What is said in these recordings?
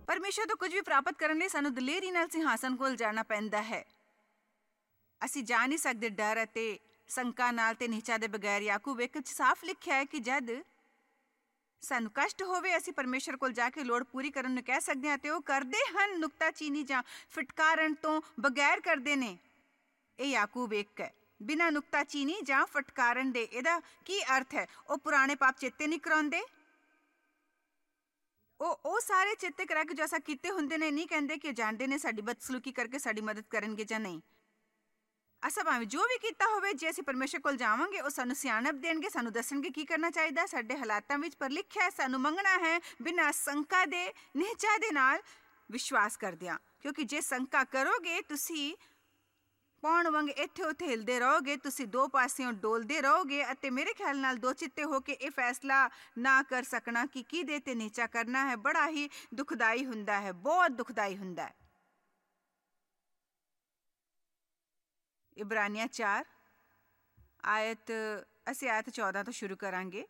ਪਰਮੇਸ਼ਰ ਤੋਂ ਕੁਝ ਵੀ ਪ੍ਰਾਪਤ ਕਰਨ ਲਈ ਸਾਨੂੰ ਦਲੇਰੀ ਨਾਲ ਸਿੰਘਾਸਨ ਕੋਲ ਜਾਣਾ ਪੈਂਦਾ ਹੈ। ਅਸੀਂ ਜਾ ਨਹੀਂ ਸਕਦੇ ਡਰ ਅਤੇ ਸ਼ੰਕਾ ਨਾਲ ਤੇ ਨਿਹਚਾ ਦੇ ਬਗੈਰ। ਯਾਕੂਬ 1 'ਚ ਸਾਫ਼ ਲਿਖਿਆ ਹੈ ਕਿ ਜਦ ਸਾਨੂੰ ਕਸ਼ਟ ਹੋਵੇ ਅਸੀਂ ਪਰਮੇਸ਼ਰ ਕੋਲ ਜਾ ਕੇ ਲੋੜ ਪੂਰੀ ਕਰਨ ਨੂੰ ਕਹਿ ਸਕਦੇ ਹਾਂ ਅਤੇ ਉਹ ਕਰਦੇ ਹਨ, ਨੁਕਤਾਚੀਨੀ ਜਾਂ ਫਟਕਾਰਨ ਤੋਂ ਬਗੈਰ ਕਰਦੇ ਨੇ। ਇਹ ਯਾਕੂਬ 1 ਹੈ। ਬਿਨਾਂ ਨੁਕਤਾਚੀਨੀ ਜਾਂ ਫਟਕਾਰਨ ਦੇ ਇਹਦਾ ਕੀ ਅਰਥ ਹੈ? ਉਹ ਪੁਰਾਣੇ ਪਾਪ ਚੇਤੇ ਨਹੀਂ ਕਰਾਉਂਦੇ। ਉਹ ਸਾਰੇ ਚੇਤੇ ਕਰਾ ਕੇ ਜੋ ਅਸਾਂ ਕੀਤੇ ਹੁੰਦੇ ਨੇ ਨਹੀਂ ਕਹਿੰਦੇ ਕਿ ਜਾਣਦੇ ਨੇ ਸਾਡੀ ਬਦਸਲੂਕੀ ਕਰਕੇ ਸਾਡੀ ਮਦਦ ਕਰਨਗੇ ਜਾਂ ਨਹੀਂ। ਅਸਾਂ ਭਾਵੇਂ ਜੋ ਵੀ ਕੀਤਾ ਹੋਵੇ, ਜੇ ਅਸੀਂ ਪਰਮੇਸ਼ਰ ਕੋਲ ਜਾਵਾਂਗੇ ਉਹ ਸਾਨੂੰ ਸਿਆਣਪ ਦੇਣਗੇ, ਸਾਨੂੰ ਦੱਸਣਗੇ ਕੀ ਕਰਨਾ ਚਾਹੀਦਾ ਸਾਡੇ ਹਾਲਾਤਾਂ ਵਿੱਚ। ਪਰ ਲਿਖਿਆ ਸਾਨੂੰ ਮੰਗਣਾ ਹੈ ਬਿਨਾਂ ਸ਼ੰਕਾ ਦੇ, ਨਿਹਚਾ ਦੇ ਨਾਲ, ਵਿਸ਼ਵਾਸ ਕਰਦਿਆਂ। ਕਿਉਂਕਿ ਜੇ ਸ਼ੰਕਾ ਕਰੋਗੇ ਤੁਸੀਂ ਪੌਣ ਵਾਂਗ ਇੱਥੇ ਉੱਥੇ ਹਿਲਦੇ ਰਹੋਗੇ, ਤੁਸੀਂ ਦੋ ਪਾਸਿਓਂ ਡੋਲਦੇ ਰਹੋਗੇ ਅਤੇ ਮੇਰੇ ਖਿਆਲ ਨਾਲ ਦੋ ਚਿੱਤੇ ਹੋ ਕੇ ਇਹ ਫੈਸਲਾ ਨਾ ਕਰ ਸਕਣਾ ਕਿ ਕਿਹਦੇ ਤੇ ਨੀਚਾ ਕਰਨਾ ਹੈ ਬੜਾ ਹੀ ਦੁਖਦਾਈ ਹੁੰਦਾ ਹੈ, ਬਹੁਤ ਦੁਖਦਾਈ ਹੁੰਦਾ ਹੈ। ਇਬਰਾਨੀਆਂ 4 ਅਸੀਂ ਆਇਤ 14 ਤੋਂ ਸ਼ੁਰੂ ਕਰਾਂਗੇ।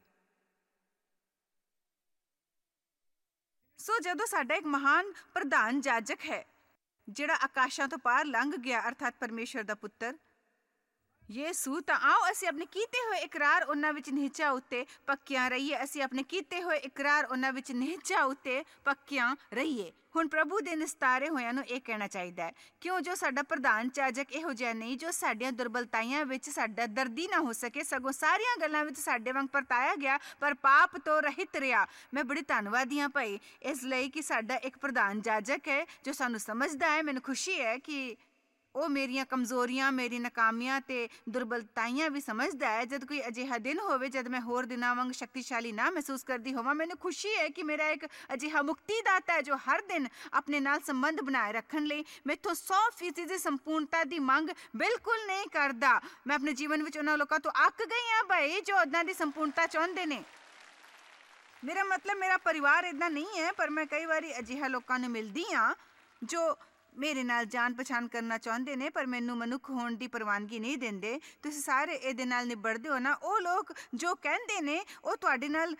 ਸੋ ਜਦੋਂ ਸਾਡਾ ਇੱਕ ਮਹਾਨ ਪ੍ਰਧਾਨ ਜਾਜਕ ਹੈ ਜਿਹੜਾ ਆਕਾਸ਼ਾਂ ਤੋਂ ਪਾਰ ਲੰਘ ਗਿਆ, ਅਰਥਾਤ ਪਰਮੇਸ਼ਰ ਦਾ ਪੁੱਤਰ ਯੇਸੂ, ਤਾਂ ਆਓ ਅਸੀਂ ਆਪਣੇ ਕੀਤੇ ਹੋਏ ਇਕਰਾਰ ਉਹਨਾਂ ਵਿੱਚ ਨਿਹਚਾ ਉੱਤੇ ਪੱਕਿਆਂ ਰਹੀਏ। ਅਸੀਂ ਆਪਣੇ ਕੀਤੇ ਹੋਏ ਇਕਰਾਰ ਉਹਨਾਂ ਵਿੱਚ ਨਿਹਚਾ ਉੱਤੇ ਪੱਕਿਆਂ ਰਹੀਏ। ਹੁਣ ਪ੍ਰਭੂ ਦੇ ਨਿਸਤਾਰੇ ਹੋਇਆਂ ਨੂੰ ਇਹ ਕਹਿਣਾ ਚਾਹੀਦਾ ਹੈ, ਕਿਉਂ ਜੋ ਸਾਡਾ ਪ੍ਰਧਾਨ ਜਾਜਕ ਇਹੋ ਜਿਹਾ ਨਹੀਂ ਜੋ ਸਾਡੀਆਂ ਦੁਰਬਲਤਾਈਆਂ ਵਿੱਚ ਸਾਡਾ ਦਰਦੀ ਨਾ ਹੋ ਸਕੇ, ਸਗੋਂ ਸਾਰੀਆਂ ਗੱਲਾਂ ਵਿੱਚ ਸਾਡੇ ਵਾਂਗ ਪਰਤਾਇਆ ਗਿਆ ਪਰ ਪਾਪ ਤੋਂ ਰਹਿਤ ਰਿਹਾ। ਮੈਂ ਬੜੀ ਧੰਨਵਾਦੀ ਹਾਂ ਭਾਈ ਇਸ ਲਈ ਕਿ ਸਾਡਾ ਇੱਕ ਪ੍ਰਧਾਨ ਜਾਜਕ ਹੈ ਜੋ ਸਾਨੂੰ ਸਮਝਦਾ ਹੈ। ਮੈਨੂੰ ਖੁਸ਼ੀ ਹੈ ਕਿ ਉਹ ਮੇਰੀਆਂ ਕਮਜ਼ੋਰੀਆਂ, ਮੇਰੀ ਨਾਕਾਮੀਆਂ ਅਤੇ ਦੁਰਬਲਤਾਈਆਂ ਵੀ ਸਮਝਦਾ ਹੈ। ਜਦ ਕੋਈ ਅਜਿਹਾ ਦਿਨ ਹੋਵੇ ਜਦ ਮੈਂ ਹੋਰ ਦਿਨਾਂ ਵਾਂਗ ਸ਼ਕਤੀਸ਼ਾਲੀ ਨਾ ਮਹਿਸੂਸ ਕਰਦੀ ਹੋਵਾਂ, ਮੈਨੂੰ ਖੁਸ਼ੀ ਹੈ ਕਿ ਮੇਰਾ ਇੱਕ ਅਜਿਹਾ ਮੁਕਤੀਦਾਤਾ ਹੈ ਜੋ ਹਰ ਦਿਨ ਆਪਣੇ ਨਾਲ ਸੰਬੰਧ ਬਣਾਏ ਰੱਖਣ ਲਈ ਮੈਥੋਂ 100% ਦੀ ਸੰਪੂਰਨਤਾ ਦੀ ਮੰਗ ਬਿਲਕੁਲ ਨਹੀਂ ਕਰਦਾ। ਮੈਂ ਆਪਣੇ ਜੀਵਨ ਵਿੱਚ ਉਹਨਾਂ ਲੋਕਾਂ ਤੋਂ ਅੱਕ ਗਈ ਹਾਂ ਭਾਈ ਜੋ ਉੱਦਾਂ ਦੀ ਸੰਪੂਰਨਤਾ ਚਾਹੁੰਦੇ ਨੇ। ਮੇਰਾ ਮਤਲਬ ਮੇਰਾ ਪਰਿਵਾਰ ਇੱਦਾਂ ਨਹੀਂ ਹੈ, ਪਰ ਮੈਂ ਕਈ ਵਾਰੀ ਅਜਿਹਾ ਲੋਕਾਂ ਨੂੰ ਮਿਲਦੀ ਹਾਂ ਜੋ ਮੇਰੇ ਨਾਲ ਜਾਣ ਪਛਾਣ ਕਰਨਾ ਚਾਹੁੰਦੇ ਨੇ ਪਰ ਮੈਨੂੰ ਮਨੁੱਖ ਹੋਣ ਦੀ ਪ੍ਰਵਾਨਗੀ ਨਹੀਂ ਦਿੰਦੇ। ਤੁਸੀਂ ਸਾਰੇ ਇਹਦੇ ਨਾਲ ਨਿਬੜਦੇ ਹੋ ਨਾ। ਉਹ ਲੋਕ ਜੋ ਕਹਿੰਦੇ ਨੇ ਉਹ ਤੁਹਾਡੇ ਨਾਲ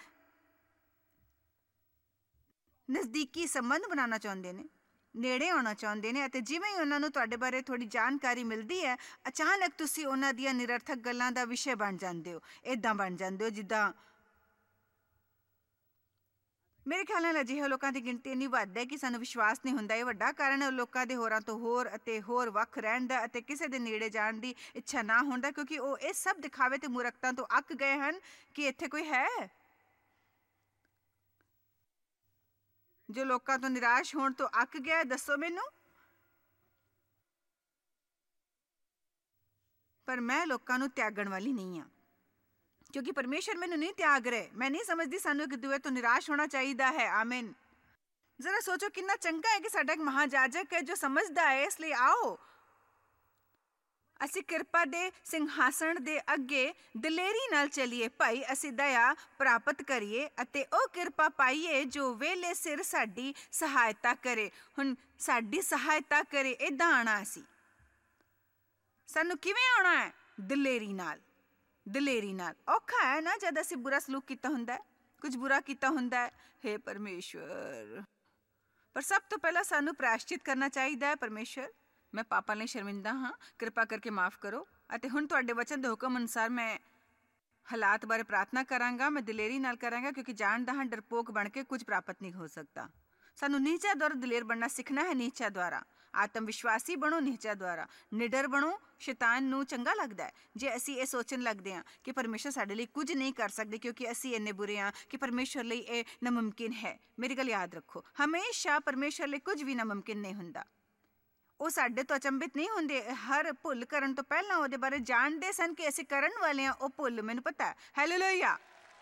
ਨਜ਼ਦੀਕੀ ਸੰਬੰਧ ਬਣਾਉਣਾ ਚਾਹੁੰਦੇ ਨੇ, ਨੇੜੇ ਆਉਣਾ ਚਾਹੁੰਦੇ ਨੇ, ਅਤੇ ਜਿਵੇਂ ਹੀ ਉਹਨਾਂ ਨੂੰ ਤੁਹਾਡੇ ਬਾਰੇ ਥੋੜ੍ਹੀ ਜਾਣਕਾਰੀ ਮਿਲਦੀ ਹੈ ਅਚਾਨਕ ਤੁਸੀਂ ਉਹਨਾਂ ਦੀਆਂ ਨਿਰਰਥਕ ਗੱਲਾਂ ਦਾ ਵਿਸ਼ੇ ਬਣ ਜਾਂਦੇ ਹੋ। ਇੱਦਾਂ ਬਣ ਜਾਂਦੇ ਹੋ ਜਿੱਦਾਂ ਮੇਰੇ ਖਿਆਲ ਨਾਲ ਅਜਿਹੇ ਲੋਕਾਂ ਦੀ ਗਿਣਤੀ ਇੰਨੀ ਵੱਧ ਹੈ ਕਿ ਸਾਨੂੰ ਵਿਸ਼ਵਾਸ ਨਹੀਂ ਹੁੰਦਾ। ਇਹ ਵੱਡਾ ਕਾਰਨ ਹੈ ਲੋਕਾਂ ਦੇ ਹੋਰਾਂ ਤੋਂ ਹੋਰ ਅਤੇ ਹੋਰ ਵੱਖ ਰਹਿਣ ਦਾ ਅਤੇ ਕਿਸੇ ਦੇ ਨੇੜੇ ਜਾਣ ਦੀ ਇੱਛਾ ਨਾ ਹੋਣ ਦਾ, ਕਿਉਂਕਿ ਉਹ ਇਹ ਸਭ ਦਿਖਾਵੇ ਤੇ ਮੂਰਖਤਾ ਤੋਂ ਅੱਕ ਗਏ ਹਨ। ਕਿ ਇੱਥੇ ਕੋਈ ਹੈ ਜੋ ਲੋਕਾਂ ਤੋਂ ਨਿਰਾਸ਼ ਹੋਣ ਤੋਂ ਅੱਕ ਗਿਆ? ਦੱਸੋ ਮੈਨੂੰ। ਪਰ ਮੈਂ ਲੋਕਾਂ ਨੂੰ ਤਿਆਗਣ ਵਾਲੀ ਨਹੀਂ ਹਾਂ, ਕਿਉਂਕਿ ਪਰਮੇਸ਼ਰ ਮੈਨੂੰ ਨਹੀਂ ਤਿਆਗ ਰਹੇ। ਮੈਂ ਨਹੀਂ ਸਮਝਦੀ ਸਾਨੂੰ ਇੱਕ ਦੂਏ ਤੋਂ ਨਿਰਾਸ਼ ਹੋਣਾ ਚਾਹੀਦਾ ਹੈ। ਆਮੀਨ। ਜ਼ਰਾ ਸੋਚੋ ਕਿੰਨਾ ਚੰਗਾ ਹੈ ਕਿ ਸਾਡਾ ਇੱਕ ਮਹਾਜਾਜਕ ਹੈ ਜੋ ਸਮਝਦਾ ਹੈ। ਇਸ ਲਈ ਆਓ ਅਸੀਂ ਕਿਰਪਾ ਦੇ ਸਿੰਘਾਸਣ ਦੇ ਅੱਗੇ ਦਲੇਰੀ ਨਾਲ ਚੱਲੀਏ ਭਾਈ। ਅਸੀਂ ਦਇਆ ਪ੍ਰਾਪਤ ਕਰੀਏ ਅਤੇ ਉਹ ਕਿਰਪਾ ਪਾਈਏ ਜੋ ਵੇਲੇ ਸਿਰ ਸਾਡੀ ਸਹਾਇਤਾ ਕਰੇ। ਹੁਣ ਸਾਡੀ ਸਹਾਇਤਾ ਕਰੇ ਇੱਦਾਂ ਆਉਣਾ। ਸਾਨੂੰ ਕਿਵੇਂ ਆਉਣਾ ਹੈ? ਦਲੇਰੀ ਨਾਲ। ਦਲੇਰੀ ਨਾਲ। ਔਖਾ ਹੈ ਨਾ ਜਦ ਅਸੀਂ ਬੁਰਾ ਸਲੂਕ ਕੀਤਾ ਹੁੰਦਾ ਹੈ, ਕੁਝ ਬੁਰਾ ਕੀਤਾ ਹੁੰਦਾ ਹੈ। ਹੇ ਪਰਮੇਸ਼ਵਰ, ਪਰ ਸਭ ਤੋਂ ਪਹਿਲਾਂ ਸਾਨੂੰ ਪ੍ਰਾਇਸ਼ਚਿਤ ਕਰਨਾ ਚਾਹੀਦਾ ਹੈ। ਪਰਮੇਸ਼ਵਰ, ਮੈਂ ਪਾਪਾਂ ਲਈ ਸ਼ਰਮਿੰਦਾ ਹਾਂ, ਕਿਰਪਾ ਕਰਕੇ ਮਾਫ਼ ਕਰੋ। ਅਤੇ ਹੁਣ ਤੁਹਾਡੇ ਵਚਨ ਦੇ ਹੁਕਮ ਅਨੁਸਾਰ ਮੈਂ ਹਾਲਾਤ ਬਾਰੇ ਪ੍ਰਾਰਥਨਾ ਕਰਾਂਗਾ। ਮੈਂ ਦਲੇਰੀ ਨਾਲ ਕਰਾਂਗਾ ਕਿਉਂਕਿ ਜਾਣਦਾ ਹਾਂ ਡਰਪੋਕ ਬਣ ਕੇ ਕੁਝ ਪ੍ਰਾਪਤ ਨਹੀਂ ਹੋ ਸਕਦਾ। ਸਾਨੂੰ ਨੀਚਾ ਦੁਆਰਾ ਦਲੇਰ ਬਣਨਾ ਸਿੱਖਣਾ ਹੈ। ਨੀਚਾ ਦੁਆਰਾ ਆਤਮ ਵਿਸ਼ਵਾਸੀ ਬਣੋ, ਨੀਚਾ ਦੁਆਰਾ ਨਿਡਰ ਬਣੋ। ਸ਼ੈਤਾਨ ਨੂੰ ਚੰਗਾ ਲੱਗਦਾ ਹੈ ਜੇ ਅਸੀਂ ਇਹ ਸੋਚਣ ਲੱਗਦੇ ਹਾਂ ਕਿ ਪਰਮੇਸ਼ਰ ਸਾਡੇ ਲਈ ਕੁਝ ਨਹੀਂ ਕਰ ਸਕਦੇ ਕਿਉਂਕਿ ਅਸੀਂ ਇੰਨੇ ਬੁਰੇ ਹਾਂ ਕਿ ਪਰਮੇਸ਼ਰ ਲਈ ਇਹ ਨਾਮੁਮਕਿਨ ਹੈ। ਮੇਰੀ ਗੱਲ ਯਾਦ ਰੱਖੋ, ਹਮੇਸ਼ਾ ਪਰਮੇਸ਼ਰ ਲਈ ਕੁਝ ਵੀ ਨਾਮੁਮਕਿਨ ਨਹੀਂ ਹੁੰਦਾ। ਉਹ ਸਾਡੇ ਤੋਂ ਅਚੰਭਿਤ ਨਹੀਂ ਹੁੰਦੇ। ਹਰ ਭੁੱਲ ਕਰਨ ਤੋਂ ਪਹਿਲਾਂ ਉਹਦੇ ਬਾਰੇ ਜਾਣਦੇ ਸਨ ਕਿ ਅਸੀਂ ਕਰਨ ਵਾਲੇ ਹਾਂ ਉਹ ਭੁੱਲ। ਮੈਨੂੰ ਪਤਾ ਹੈ। ਹਾਲੇਲੂਇਆ।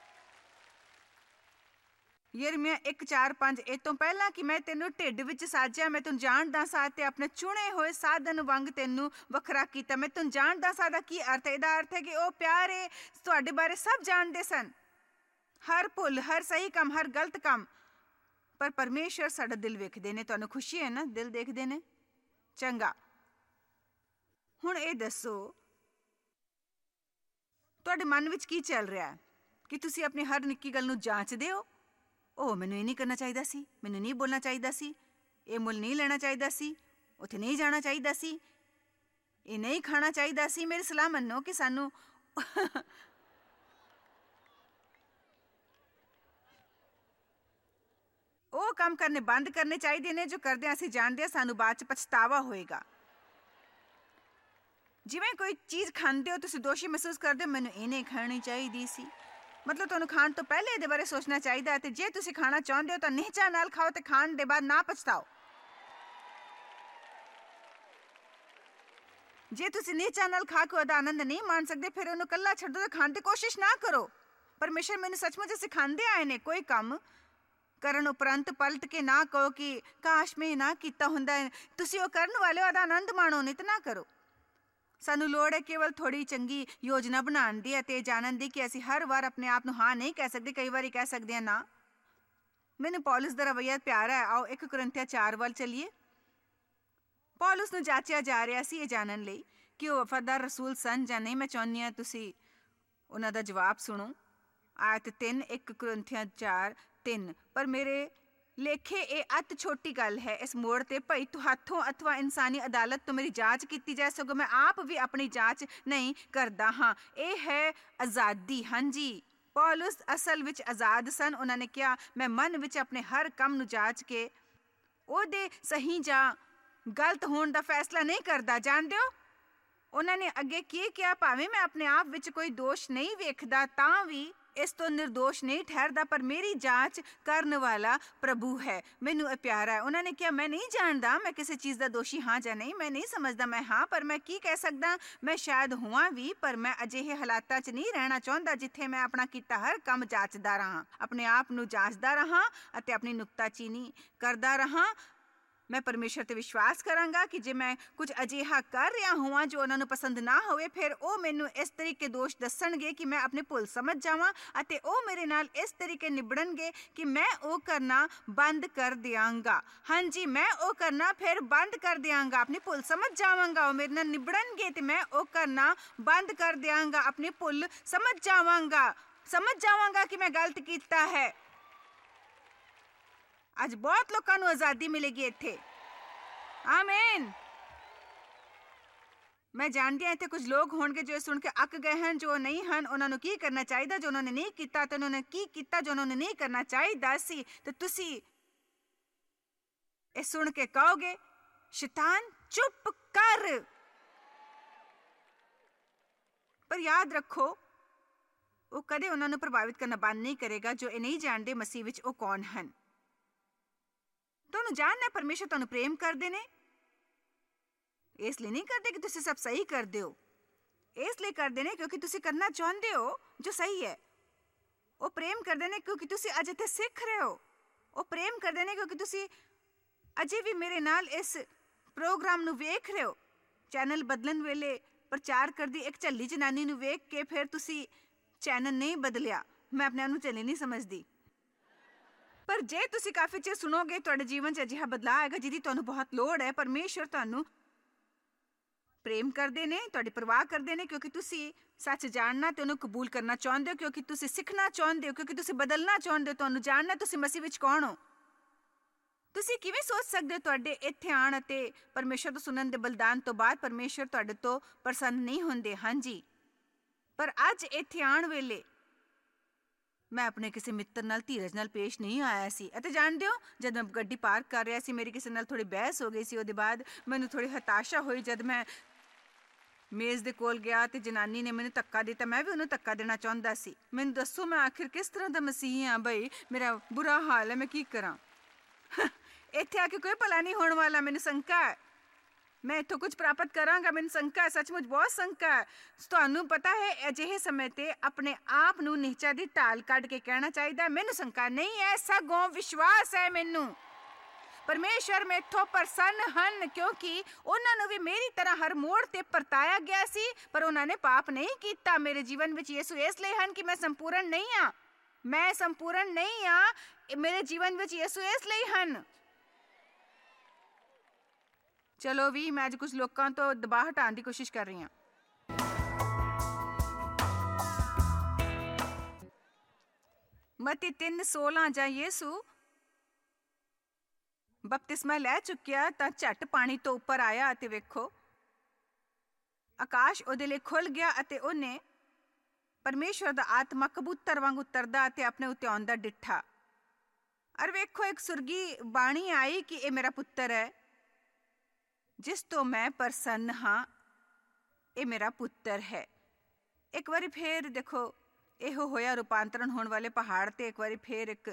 ਯਿਰਮੀਆ 1:4-5 ਇਹ ਤੋਂ ਪਹਿਲਾਂ ਕਿ ਮੈਂ ਤੈਨੂੰ ਢਿੱਡ ਵਿੱਚ ਸਾਜਿਆ ਮੈਂ ਤੈਨੂੰ ਜਾਣਦਾ ਸਾਂ ਤੇ ਆਪਣੇ ਚੁਣੇ ਹੋਏ ਸਾਧਨ ਵਾਂਗ ਤੈਨੂੰ ਵੱਖਰਾ ਕੀਤਾ। ਮੈਂ ਤੈਨੂੰ ਜਾਣਦਾ ਸਾਂ ਦਾ ਕੀ ਅਰਥ ਹੈ? ਇਹਦਾ ਅਰਥ ਹੈ ਕਿ ਉਹ ਪਿਆਰੇ ਤੁਹਾਡੇ ਬਾਰੇ ਸਭ ਜਾਣਦੇ ਸਨ, ਹਰ ਭੁੱਲ, ਹਰ ਸਹੀ ਕੰਮ, ਹਰ ਗਲਤ ਕੰਮ। ਪਰ ਪਰਮੇਸ਼ਰ ਸਾਡਾ ਦਿਲ ਵੇਖਦੇ ਨੇ। ਤੁਹਾਨੂੰ ਖੁਸ਼ੀ ਹੈ ਨਾ? ਦਿਲ ਦੇਖਦੇ ਨੇ। ਚੰਗਾ, ਹੁਣ ਇਹ ਦੱਸੋ ਤੁਹਾਡੇ ਮਨ ਵਿੱਚ ਕੀ ਚੱਲ ਰਿਹਾ ਹੈ? ਕਿ ਤੁਸੀਂ ਆਪਣੀ ਹਰ ਨਿੱਕੀ ਗੱਲ ਨੂੰ ਜਾਂਚਦੇ ਹੋ? ਉਹ ਮੈਨੂੰ ਇਹ ਨਹੀਂ ਕਰਨਾ ਚਾਹੀਦਾ ਸੀ, ਮੈਨੂੰ ਨਹੀਂ ਬੋਲਣਾ ਚਾਹੀਦਾ ਸੀ, ਇਹ ਮੁੱਲ ਨਹੀਂ ਲੈਣਾ ਚਾਹੀਦਾ ਸੀ, ਉੱਥੇ ਨਹੀਂ ਜਾਣਾ ਚਾਹੀਦਾ ਸੀ, ਇਹ ਨਹੀਂ ਖਾਣਾ ਚਾਹੀਦਾ ਸੀ। ਮੇਰੀ ਸਲਾਹ ਮੰਨੋ ਕਿ ਸਾਨੂੰ ਉਹ ਕੰਮ ਕਰਨੇ ਬੰਦ ਕਰਨੇ ਚਾਹੀਦੇ ਨੇ ਜੋ ਕਰਦੇ ਅਸੀਂ ਜਾਣਦੇ ਹਾਂ ਸਾਨੂੰ ਬਾਅਦ 'ਚ ਪਛਤਾਵਾ ਹੋਏਗਾ। ਜਿਵੇਂ ਕੋਈ ਚੀਜ਼ ਖਾਂਦੇ ਹੋ ਤੁਸੀਂ ਦੋਸ਼ੀ ਮਹਿਸੂਸ ਕਰਦੇ ਹੋ, ਮੈਨੂੰ ਇਹ ਨਹੀਂ ਖਾਣੀ ਚਾਹੀਦੀ ਸੀ, ਮਤਲਬ ਤੁਹਾਨੂੰ ਖਾਣ ਤੋਂ ਪਹਿਲੇ ਇਹਦੇ ਬਾਰੇ ਸੋਚਣਾ ਚਾਹੀਦਾ ਹੈ। ਤੇ ਜੇ ਤੁਸੀਂ ਖਾਣਾ ਚਾਹੁੰਦੇ ਹੋ ਤਾਂ ਨਿਹਚਾ ਨਾਲ ਖਾਓ ਤੇ ਖਾਣ ਦੇ ਬਾਅਦ ਨਾ ਪਛਤਾਓ। ਜੇ ਤੁਸੀਂ ਨਿਹਚਾ ਨਾਲ ਖਾ ਕੇ ਉਹਦਾ ਆਨੰਦ ਨਹੀਂ ਮਾਣ ਸਕਦੇ ਫਿਰ ਉਹਨੂੰ ਕੱਲਾ ਛੱਡੋ ਤੇ ਖਾਣ ਦੀ ਕੋਸ਼ਿਸ਼ ਨਾ ਕਰੋ। ਪਰਮੇਸ਼ਰ ਮੈਨੂੰ ਸੱਚਮੁੱਚ ਸਿਖਾਉਂਦੇ ਆਏ ਨੇ, ਕੋਈ ਕੰਮ ਕਰਨ ਉਪਰੰਤ ਪਲਟ ਕੇ ਨਾ ਕਹੋ ਕਿ ਕਾਸ਼ ਮੈਂ ਨਾ ਕੀਤਾ ਹੁੰਦਾ। ਤੁਸੀਂ ਉਹ ਕਰਨ ਵਾਲੇ ਉਹਦਾ ਆਨੰਦ ਮਾਣੋ, ਨਿਤ ਨਾ ਕਰੋ। ਸਾਨੂੰ ਲੋੜ ਹੈ ਕੇਵਲ ਥੋੜੀ ਚੰਗੀ ਯੋਜਨਾ ਬਣਾਉਣ ਦੀ ਅਤੇ ਜਾਣਨ ਦੀ ਕਿ ਅਸੀਂ ਹਰ ਵਾਰ ਆਪਣੇ ਆਪ ਨੂੰ ਹਾਂ ਨਹੀਂ ਕਹਿ ਸਕਦੇ, ਕਈ ਵਾਰੀ ਕਹਿ ਸਕਦੇ ਹਾਂ ਨਾ। ਮੈਨੂੰ ਪੌਲਸ ਦਾ ਰਵੱਈਆ ਪਿਆਰਾ ਹੈ। ਆਓ 1 ਕੁਰਿੰਥੀਆਂ 4 ਵੱਲ ਚੱਲੀਏ। ਪੌਲਸ ਨੂੰ ਜਾਚਿਆ ਜਾ ਰਿਹਾ ਸੀ ਇਹ ਜਾਣਨ ਲਈ ਕਿ ਉਹ ਵਫਾਦਾਰ ਰਸੂਲ ਸਨ ਜਾਂ ਨਹੀਂ। ਮੈਂ ਚਾਹੁੰਦੀ ਹਾਂ ਤੁਸੀਂ ਉਹਨਾਂ ਦਾ ਜਵਾਬ ਸੁਣੋ। ਆਇਤ 3 1 ਕੁਰਿੰਥੀਆਂ 4:3 ਪਰ ਮੇਰੇ ਲੇਖੇ ਇਹ ਅਤ ਛੋਟੀ ਗੱਲ ਹੈ ਇਸ ਮੋੜ ਤੇ ਭਈ ਤੁਹਾਥੋਂ ਅਥਵਾ ਇਨਸਾਨੀ ਅਦਾਲਤ ਤੋਂ ਮੇਰੀ ਜਾਂਚ ਕੀਤੀ ਜਾਏ, ਸਗੋਂ ਮੈਂ ਆਪ ਵੀ ਆਪਣੀ ਜਾਂਚ ਨਹੀਂ ਕਰਦਾ ਹਾਂ। ਇਹ ਹੈ ਆਜ਼ਾਦੀ। ਹਾਂਜੀ, ਪੌਲਸ ਅਸਲ ਵਿੱਚ ਆਜ਼ਾਦ ਸਨ। ਉਹਨਾਂ ਨੇ ਕਿਹਾ ਮੈਂ ਮਨ ਵਿੱਚ ਆਪਣੇ ਹਰ ਕੰਮ ਨੂੰ ਜਾਂਚ ਕੇ ਉਹਦੇ ਸਹੀ ਜਾਂ ਗਲਤ ਹੋਣ ਦਾ ਫੈਸਲਾ ਨਹੀਂ ਕਰਦਾ। ਜਾਣਦੇ ਹੋ ਉਹਨਾਂ ਨੇ ਅੱਗੇ ਕੀ ਕਿਹਾ, ਭਾਵੇਂ ਮੈਂ ਆਪਣੇ ਆਪ ਵਿੱਚ ਕੋਈ ਦੋਸ਼ ਨਹੀਂ ਵੇਖਦਾ ਤਾਂ ਵੀ ਇਸ ਤੋਂ ਨਿਰਦੋਸ਼ ਨਹੀਂ ਠਹਿਰਦਾ, ਪਰ ਮੇਰੀ ਜਾਂਚ ਕਰਨ ਵਾਲਾ ਪ੍ਰਭੂ ਹੈ। ਮੈਨੂੰ ਇਹ ਪਿਆਰਾ ਹੈ। ਉਹਨਾਂ ਨੇ ਕਿਹਾ ਮੈਂ ਨਹੀਂ ਜਾਣਦਾ ਮੈਂ ਕਿਸੇ ਚੀਜ਼ ਦਾ ਦੋਸ਼ੀ ਹਾਂ ਜਾਂ ਨਹੀਂ, ਮੈਂ ਨਹੀਂ ਸਮਝਦਾ ਮੈਂ ਹਾਂ, ਪਰ ਮੈਂ ਕੀ ਕਹਿ ਸਕਦਾ, ਮੈਂ ਸ਼ਾਇਦ ਹੋਵਾਂ ਵੀ, ਪਰ ਮੈਂ ਅਜਿਹੇ ਹਾਲਾਤਾਂ 'ਚ ਨਹੀਂ ਰਹਿਣਾ ਚਾਹੁੰਦਾ ਜਿੱਥੇ ਮੈਂ ਆਪਣਾ ਕੀਤਾ ਹਰ ਕੰਮ ਜਾਂਚਦਾ ਰਹਾਂ, ਆਪਣੇ ਆਪ ਨੂੰ ਜਾਂਚਦਾ ਰਹਾਂ ਅਤੇ ਆਪਣੀ ਨੁਕਤਾਚੀਨੀ ਕਰਦਾ ਰਹਾਂ। ਮੈਂ ਪਰਮੇਸ਼ਰ ਤੇ ਵਿਸ਼ਵਾਸ ਕਰਾਂਗਾ ਕਿ ਜੇ ਮੈਂ ਕੁਝ ਅਜਿਹਾ ਕਰ ਰਿਹਾ ਹੋਵਾਂ ਜੋ ਉਹਨਾਂ ਨੂੰ ਪਸੰਦ ਨਾ ਹੋਵੇ, ਫਿਰ ਉਹ ਮੈਨੂੰ ਇਸ ਤਰੀਕੇ ਦੋਸ਼ ਦੱਸਣਗੇ ਕਿ ਮੈਂ ਆਪਣੇ ਭੁੱਲ ਸਮਝ ਜਾਵਾਂ ਅਤੇ ਉਹ ਮੇਰੇ ਨਾਲ ਇਸ ਤਰੀਕੇ ਨਿਬੜਨਗੇ ਕਿ ਮੈਂ ਉਹ ਕਰਨਾ ਬੰਦ ਕਰ ਦਿਆਂਗਾ। ਹਾਂਜੀ, ਮੈਂ ਉਹ ਕਰਨਾ ਫਿਰ ਬੰਦ ਕਰ ਦਿਆਂਗਾ, ਆਪਣੀ ਭੁੱਲ ਸਮਝ ਜਾਵਾਂਗਾ। ਉਹ ਮੇਰੇ ਨਾਲ ਨਿਬੜਨਗੇ ਤੇ ਮੈਂ ਉਹ ਕਰਨਾ ਬੰਦ ਕਰ ਦਿਆਂਗਾ, ਆਪਣੀ ਭੁੱਲ ਸਮਝ ਜਾਵਾਂਗਾ ਕਿ ਮੈਂ ਗਲਤ ਕੀਤਾ ਹੈ। ਅੱਜ ਬਹੁਤ ਲੋਕਾਂ ਨੂੰ ਆਜ਼ਾਦੀ ਮਿਲੇਗੀ ਇੱਥੇ। ਆਮੀਨ। ਮੈਂ ਜਾਣਦੀ ਹਾਂ ਇੱਥੇ ਕੁਝ ਲੋਕ ਹੋਣਗੇ ਜੋ ਇਹ ਸੁਣ ਕੇ ਅੱਕ ਗਏ ਹਨ, ਜੋ ਨਹੀਂ ਹਨ। ਉਹਨਾਂ ਨੂੰ ਕੀ ਕਰਨਾ ਚਾਹੀਦਾ ਜੋ ਉਹਨਾਂ ਨੇ ਨਹੀਂ ਕੀਤਾ, ਤੇ ਉਹਨਾਂ ਨੇ ਕੀ ਕੀਤਾ ਜੋ ਉਹਨਾਂ ਨੂੰ ਨਹੀਂ ਕਰਨਾ ਚਾਹੀਦਾ ਸੀ। ਤੇ ਤੁਸੀਂ ਇਹ ਸੁਣ ਕੇ ਕਹੋਗੇ ਸ਼ੈਤਾਨ ਚੁੱਪ ਕਰ। ਪਰ ਯਾਦ ਰੱਖੋ ਉਹ ਕਦੇ ਉਹਨਾਂ ਨੂੰ ਪ੍ਰਭਾਵਿਤ ਕਰਨਾ ਬੰਦ ਨਹੀਂ ਕਰੇਗਾ ਜੋ ਇਹ ਨਹੀਂ ਜਾਣਦੇ ਮਸੀਹ ਵਿੱਚ ਉਹ ਕੌਣ ਹਨ। ਤੁਹਾਨੂੰ ਜਾਣਨਾ ਪਰਮੇਸ਼ਰ ਤੁਹਾਨੂੰ ਪ੍ਰੇਮ ਕਰਦੇ ਨੇ, ਇਸ ਲਈ ਨਹੀਂ ਕਰਦੇ ਕਿ ਤੁਸੀਂ ਸਭ ਸਹੀ ਕਰਦੇ ਹੋ, ਇਸ ਲਈ ਕਰਦੇ ਨੇ ਕਿਉਂਕਿ ਤੁਸੀਂ ਕਰਨਾ ਚਾਹੁੰਦੇ ਹੋ ਜੋ ਸਹੀ ਹੈ। ਉਹ ਪ੍ਰੇਮ ਕਰਦੇ ਨੇ ਕਿਉਂਕਿ ਤੁਸੀਂ ਅੱਜ ਇੱਥੇ ਸਿੱਖ ਰਹੇ ਹੋ। ਉਹ ਪ੍ਰੇਮ ਕਰਦੇ ਨੇ ਕਿਉਂਕਿ ਤੁਸੀਂ ਅਜੇ ਵੀ ਮੇਰੇ ਨਾਲ ਇਸ ਪ੍ਰੋਗਰਾਮ ਨੂੰ ਵੇਖ ਰਹੇ ਹੋ। ਚੈਨਲ ਬਦਲਣ ਵੇਲੇ ਪ੍ਰਚਾਰ ਕਰਦੀ ਇੱਕ ਝੱਲੀ ਜਨਾਨੀ ਨੂੰ ਵੇਖ ਕੇ ਫਿਰ ਤੁਸੀਂ ਚੈਨਲ ਨਹੀਂ ਬਦਲਿਆ। ਮੈਂ ਆਪਣੇ ਆਪ ਨੂੰ ਝੱਲੀ ਨਹੀਂ ਸਮਝਦੀ, ਪਰ ਜੇ ਤੁਸੀਂ ਕਾਫੀ ਚਿਰ ਸੁਣੋਗੇ ਤੁਹਾਡੇ ਜੀਵਨ 'ਚ ਅਜਿਹਾ ਬਦਲਾਅ ਆਏਗਾ ਜਿਹਦੀ ਤੁਹਾਨੂੰ ਬਹੁਤ ਲੋੜ ਹੈ। ਪਰਮੇਸ਼ਰ ਤੁਹਾਨੂੰ ਪ੍ਰੇਮ ਕਰਦੇ ਨੇ, ਤੁਹਾਡੀ ਪਰਵਾਹ ਕਰਦੇ ਨੇ ਕਿਉਂਕਿ ਤੁਸੀਂ ਸੱਚ ਜਾਣਨਾ ਤੇ ਉਹਨੂੰ ਕਬੂਲ ਕਰਨਾ ਚਾਹੁੰਦੇ ਹੋ, ਕਿਉਂਕਿ ਤੁਸੀਂ ਸਿੱਖਣਾ ਚਾਹੁੰਦੇ ਹੋ, ਕਿਉਂਕਿ ਤੁਸੀਂ ਬਦਲਣਾ ਚਾਹੁੰਦੇ ਹੋ। ਤੁਹਾਨੂੰ ਜਾਣਨਾ ਤੁਸੀਂ ਮਸੀਹ ਵਿੱਚ ਕੌਣ ਹੋ। ਤੁਸੀਂ ਕਿਵੇਂ ਸੋਚ ਸਕਦੇ ਹੋ ਤੁਹਾਡੇ ਇੱਥੇ ਆਉਣ ਅਤੇ ਪਰਮੇਸ਼ਰ ਤੋਂ ਸੁਣਨ ਦੇ ਬਲਿਦਾਨ ਤੋਂ ਬਾਅਦ ਪਰਮੇਸ਼ਰ ਤੁਹਾਡੇ ਤੋਂ ਪ੍ਰਸੰਨ ਨਹੀਂ ਹੁੰਦੇ। ਹਾਂਜੀ, ਪਰ ਅੱਜ ਇੱਥੇ ਆਉਣ ਵੇਲੇ ਮੈਂ ਆਪਣੇ ਕਿਸੇ ਮਿੱਤਰ ਨਾਲ ਧੀਰਜ ਨਾਲ ਪੇਸ਼ ਨਹੀਂ ਆਇਆ ਸੀ। ਅਤੇ ਜਾਣਦੇ ਹੋ ਜਦ ਮੈਂ ਗੱਡੀ ਪਾਰਕ ਕਰ ਰਿਹਾ ਸੀ ਮੇਰੀ ਕਿਸੇ ਨਾਲ ਥੋੜ੍ਹੀ ਬਹਿਸ ਹੋ ਗਈ ਸੀ। ਉਹਦੇ ਬਾਅਦ ਮੈਨੂੰ ਥੋੜ੍ਹੀ ਹਤਾਸ਼ਾ ਹੋਈ ਜਦ ਮੈਂ ਮੇਜ਼ ਦੇ ਕੋਲ ਗਿਆ ਤੇ ਜਨਾਨੀ ਨੇ ਮੈਨੂੰ ਧੱਕਾ ਦਿੱਤਾ। ਮੈਂ ਵੀ ਉਹਨੂੰ ਧੱਕਾ ਦੇਣਾ ਚਾਹੁੰਦਾ ਸੀ। ਮੈਨੂੰ ਦੱਸੋ ਮੈਂ ਆਖਿਰ ਕਿਸ ਤਰ੍ਹਾਂ ਦਾ ਮਸੀਹ ਹਾਂ। ਬਈ ਮੇਰਾ ਬੁਰਾ ਹਾਲ ਹੈ, ਮੈਂ ਕੀ ਕਰਾਂ। ਇੱਥੇ ਆ ਕੇ ਕੋਈ ਭਲਾ ਨਹੀਂ ਹੋਣ ਵਾਲਾ। ਮੈਨੂੰ ਸ਼ੰਕਾ ਹੈ ਮੈਂ ਇੱਥੋਂ ਕੁਝ ਪ੍ਰਾਪਤ ਕਰਾਂਗਾ। ਮੈਨੂੰ ਸ਼ੰਕਾ ਹੈ, ਸੱਚਮੁੱਚ ਬਹੁਤ ਸ਼ੰਕਾ ਹੈ। ਤੁਹਾਨੂੰ ਪਤਾ ਹੈ ਅਜਿਹੇ ਸਮੇਂ ਤੇ ਆਪਣੇ ਆਪ ਨੂੰ ਨਿਹਚਾ ਦੀ ਢਾਲ ਕੱਢ ਕੇ ਕਹਿਣਾ ਚਾਹੀਦਾ ਮੈਨੂੰ ਸ਼ੰਕਾ ਨਹੀਂ ਹੈ, ਸਗੋਂ ਵਿਸ਼ਵਾਸ ਹੈ। ਮੈਨੂੰ ਪਰਮੇਸ਼ਰ ਮੈਥੋਂ ਪ੍ਰਸੰਨ ਹਨ ਕਿਉਂਕਿ ਉਹਨਾਂ ਨੂੰ ਵੀ ਮੇਰੀ ਤਰ੍ਹਾਂ ਹਰ ਮੋੜ ਤੇ ਪਰਤਾਇਆ ਗਿਆ ਸੀ, ਪਰ ਉਹਨਾਂ ਨੇ ਪਾਪ ਨਹੀਂ ਕੀਤਾ। ਮੇਰੇ ਜੀਵਨ ਵਿੱਚ ਯਿਸੂ ਇਸ ਲਈ ਹਨ ਕਿ ਮੈਂ ਸੰਪੂਰਨ ਨਹੀਂ ਹਾਂ। ਮੈਂ ਸੰਪੂਰਨ ਨਹੀਂ ਹਾਂ। ਮੇਰੇ ਜੀਵਨ ਵਿੱਚ ਯਿਸੂ ਇਸ ਲਈ ਹਨ। ਚਲੋ ਵੀ ਮੈਂ ਅੱਜ ਕੁਝ ਲੋਕਾਂ ਤੋਂ ਦਬਾਅ ਹਟਾਉਣ ਦੀ ਕੋਸ਼ਿਸ਼ ਕਰ ਰਹੀ ਹਾਂ। ਮਤੀ 3:16 ਜਾਂ ਯਿਸੂ ਬਪਤਿਸਮਾ ਲੈ ਚੁੱਕਿਆ ਤਾਂ ਝੱਟ ਪਾਣੀ ਤੋਂ ਉੱਪਰ ਆਇਆ ਅਤੇ ਵੇਖੋ ਆਕਾਸ਼ ਉਹਦੇ ਲਈ ਖੁੱਲ ਗਿਆ ਅਤੇ ਉਹਨੇ ਪਰਮੇਸ਼ਵਰ ਦਾ ਆਤਮਾ ਕਬੂਤਰ ਵਾਂਗ ਉਤਰਦਾ ਅਤੇ ਆਪਣੇ ਉੱਤੇ ਆਉਂਦਾ ਡਿੱਠਾ। ਅਰ ਵੇਖੋ ਇੱਕ ਸੁਰਗੀ ਬਾਣੀ ਆਈ ਕਿ ਇਹ ਮੇਰਾ ਪੁੱਤਰ ਹੈ ਜਿਸ ਤੋਂ ਮੈਂ ਪ੍ਰਸੰਨ ਹਾਂ, ਇਹ ਮੇਰਾ ਪੁੱਤਰ ਹੈ। ਇੱਕ ਵਾਰੀ ਫੇਰ ਦੇਖੋ ਇਹੋ ਹੋਇਆ ਰੂਪਾਂਤਰਨ ਹੋਣ ਵਾਲੇ ਪਹਾੜ ਤੇ ਇੱਕ ਵਾਰੀ ਫੇਰ ਇੱਕ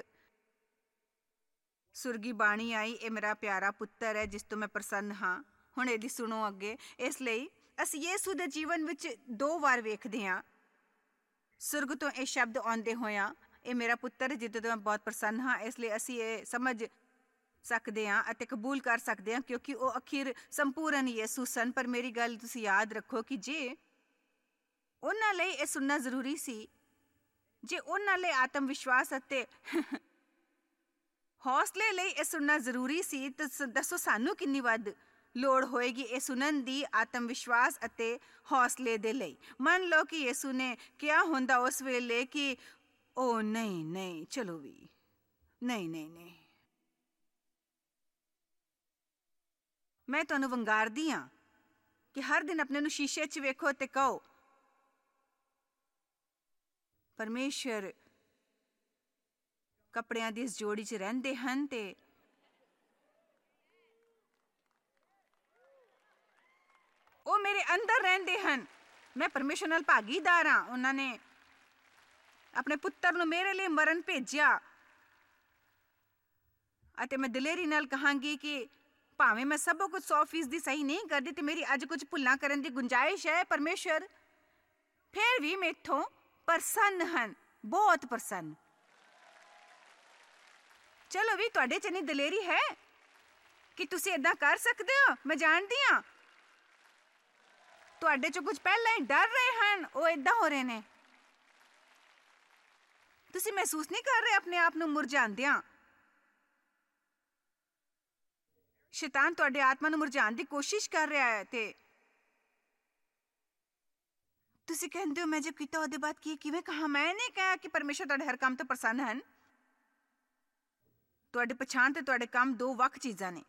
ਸੁਰਗੀ ਬਾਣੀ ਆਈ, ਇਹ ਮੇਰਾ ਪਿਆਰਾ ਪੁੱਤਰ ਹੈ ਜਿਸ ਤੋਂ ਮੈਂ ਪ੍ਰਸੰਨ ਹਾਂ। ਹੁਣ ਇਹਦੀ ਸੁਣੋ ਅੱਗੇ। ਇਸ ਲਈ ਅਸੀਂ ਯਿਸੂ ਦੇ ਜੀਵਨ ਵਿੱਚ 2 ਵਾਰ ਵੇਖਦੇ ਹਾਂ ਸੁਰਗ ਤੋਂ ਇਹ ਸ਼ਬਦ ਆਉਂਦੇ ਹੋਇਆਂ, ਇਹ ਮੇਰਾ ਪੁੱਤਰ ਹੈ ਜਿਹਦੇ ਤੋਂ ਮੈਂ ਬਹੁਤ ਪ੍ਰਸੰਨ ਹਾਂ। ਇਸ ਲਈ ਅਸੀਂ ਇਹ ਸਮਝ ਸਕਦੇ ਹਾਂ ਅਤੇ ਕਬੂਲ ਕਰ ਸਕਦੇ ਹਾਂ ਕਿਉਂਕਿ ਉਹ ਅਖੀਰ ਸੰਪੂਰਨ ਯਿਸੂ ਸਨ। ਪਰ ਮੇਰੀ ਗੱਲ ਤੁਸੀਂ ਯਾਦ ਰੱਖੋ ਕਿ ਜੇ ਉਹਨਾਂ ਲਈ ਇਹ ਸੁਣਨਾ ਜ਼ਰੂਰੀ ਸੀ, ਜੇ ਉਹਨਾਂ ਲਈ ਆਤਮ ਵਿਸ਼ਵਾਸ ਅਤੇ ਹੌਸਲੇ ਲਈ ਇਹ ਸੁਣਨਾ ਜ਼ਰੂਰੀ ਸੀ, ਤਾਂ ਦੱਸੋ ਸਾਨੂੰ ਕਿੰਨੀ ਵੱਧ ਲੋੜ ਹੋਏਗੀ ਇਹ ਸੁਣਨ ਦੀ ਆਤਮ ਵਿਸ਼ਵਾਸ ਅਤੇ ਹੌਸਲੇ ਦੇ ਲਈ। ਮੰਨ ਲਓ ਕਿ ਯਿਸੂ ਨੇ ਕਿਹਾ ਹੁੰਦਾ ਉਸ ਵੇਲੇ ਕਿ ਉਹ ਨਹੀਂ ਚਲੋ ਵੀ ਨਹੀਂ। ਮੈਂ ਤੁਹਾਨੂੰ ਵੰਗਾਰਦੀ ਹਾਂ ਕਿ ਹਰ ਦਿਨ ਆਪਣੇ ਨੂੰ ਸ਼ੀਸ਼ੇ 'ਚ ਵੇਖੋ ਤੇ ਕਹੋ ਪਰਮੇਸ਼ਰ ਕੱਪੜਿਆਂ ਦੀ ਇਸ ਜੋੜੀ 'ਚ ਰਹਿੰਦੇ ਹਨ ਤੇ ਉਹ ਮੇਰੇ ਅੰਦਰ ਰਹਿੰਦੇ ਹਨ। ਮੈਂ ਪਰਮੇਸ਼ਰ ਨਾਲ ਭਾਗੀਦਾਰ ਹਾਂ। ਉਹਨਾਂ ਨੇ ਆਪਣੇ ਪੁੱਤਰ ਨੂੰ ਮੇਰੇ ਲਈ ਮਰਨ ਭੇਜਿਆ ਅਤੇ ਮੈਂ ਦਲੇਰੀ ਨਾਲ ਕਹਾਂਗੀ ਕਿ ਭਾਵੇਂ ਮੈਂ ਸਭ ਕੁਝ 100% ਸਹੀ ਨਹੀਂ ਕਰਦੀ ਤੇ ਮੇਰੀ ਅੱਜ ਕੁਝ ਭੁੱਲਾਂ ਕਰਨ ਦੀ ਗੁੰਜਾਇਸ਼ ਹੈ, ਪਰਮੇਸ਼ਰ ਫਿਰ ਵੀ ਮੈਥੋਂ ਪ੍ਰਸੰਨ ਹਨ, ਬਹੁਤ ਪ੍ਰਸੰਨ। ਚਲੋ ਵੀ ਤੁਹਾਡੇ 'ਚ ਇੰਨੀ ਦਲੇਰੀ ਹੈ ਕਿ ਤੁਸੀਂ ਏਦਾਂ ਕਰ ਸਕਦੇ ਹੋ। ਮੈਂ ਜਾਣਦੀ ਹਾਂ ਤੁਹਾਡੇ 'ਚੋਂ ਕੁਝ ਪਹਿਲਾਂ ਹੀ ਡਰ ਰਹੇ ਹਨ, ਉਹ ਏਦਾਂ ਹੋ ਰਹੇ ਨੇ। ਤੁਸੀਂ ਮਹਿਸੂਸ ਨਹੀਂ ਕਰ ਰਹੇ ਆਪਣੇ ਆਪ ਨੂੰ ਮੁਰਝਾਉਂਦਿਆਂ? ਸ਼ੈਤਾਨ ਤੁਹਾਡੇ ਆਤਮਾ ਨੂੰ ਮੁਰਝਾਉਣ ਦੀ ਕੋਸ਼ਿਸ਼ ਕਰ ਰਿਹਾ ਹੈ ਤੇ ਤੁਸੀਂ ਕਹਿੰਦੇ ਹੋ ਮੈਂ ਜੇ ਕੀਤਾ ਉਹਦੇ ਬਾਅਦ ਕੀ ਕਿਵੇਂ ਕਹਾਂ? ਮੈਂ ਨਹੀਂ ਕਿਹਾ ਕਿ ਪਰਮੇਸ਼ਰ ਤੁਹਾਡੇ ਹਰ ਕੰਮ ਤੋਂ ਪ੍ਰਸੰਨ ਹਨ। ਤੁਹਾਡੀ ਪਛਾਣ ਤੇ ਤੁਹਾਡੇ ਕੰਮ 2 ਵੱਖ ਚੀਜ਼ਾਂ ਨੇ।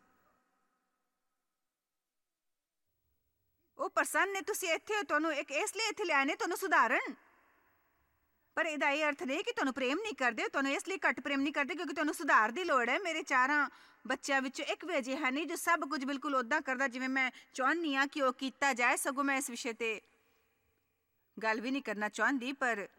ਉਹ ਪ੍ਰਸੰਨ ਨੇ, ਤੁਸੀਂ ਇੱਥੇ ਹੋ, ਤੁਹਾਨੂੰ ਇੱਕ ਇਸ ਲਈ ਇੱਥੇ ਲਿਆਏ ਨੇ ਤੁਹਾਨੂੰ ਸੁਧਾਰਨ। ਪਰ ਇਹਦਾ ਇਹ ਅਰਥ ਨਹੀਂ ਕਿ ਤੁਹਾਨੂੰ ਪ੍ਰੇਮ ਨਹੀਂ ਕਰਦੇ, ਤੁਹਾਨੂੰ ਇਸ ਲਈ ਘੱਟ ਪ੍ਰੇਮ ਨਹੀਂ ਕਰਦੇ ਕਿਉਂਕਿ ਤੁਹਾਨੂੰ ਸੁਧਾਰ ਦੀ ਲੋੜ ਹੈ। ਮੇਰੇ 4 ਬੱਚਿਆਂ ਵਿੱਚੋਂ ਇੱਕ ਵੀ ਅਜਿਹਾ ਨਹੀਂ ਜੋ ਸਭ ਕੁਝ ਬਿਲਕੁਲ ਉੱਦਾਂ ਕਰਦਾ ਜਿਵੇਂ ਮੈਂ ਚਾਹੁੰਦੀ ਹਾਂ ਕਿ ਉਹ ਕੀਤਾ ਜਾਏ। ਸਗੋਂ ਮੈਂ ਇਸ ਵਿਸ਼ੇ ਤੇ ਗੱਲ ਵੀ ਨਹੀਂ ਕਰਨਾ ਚਾਹੁੰਦੀ, ਪਰ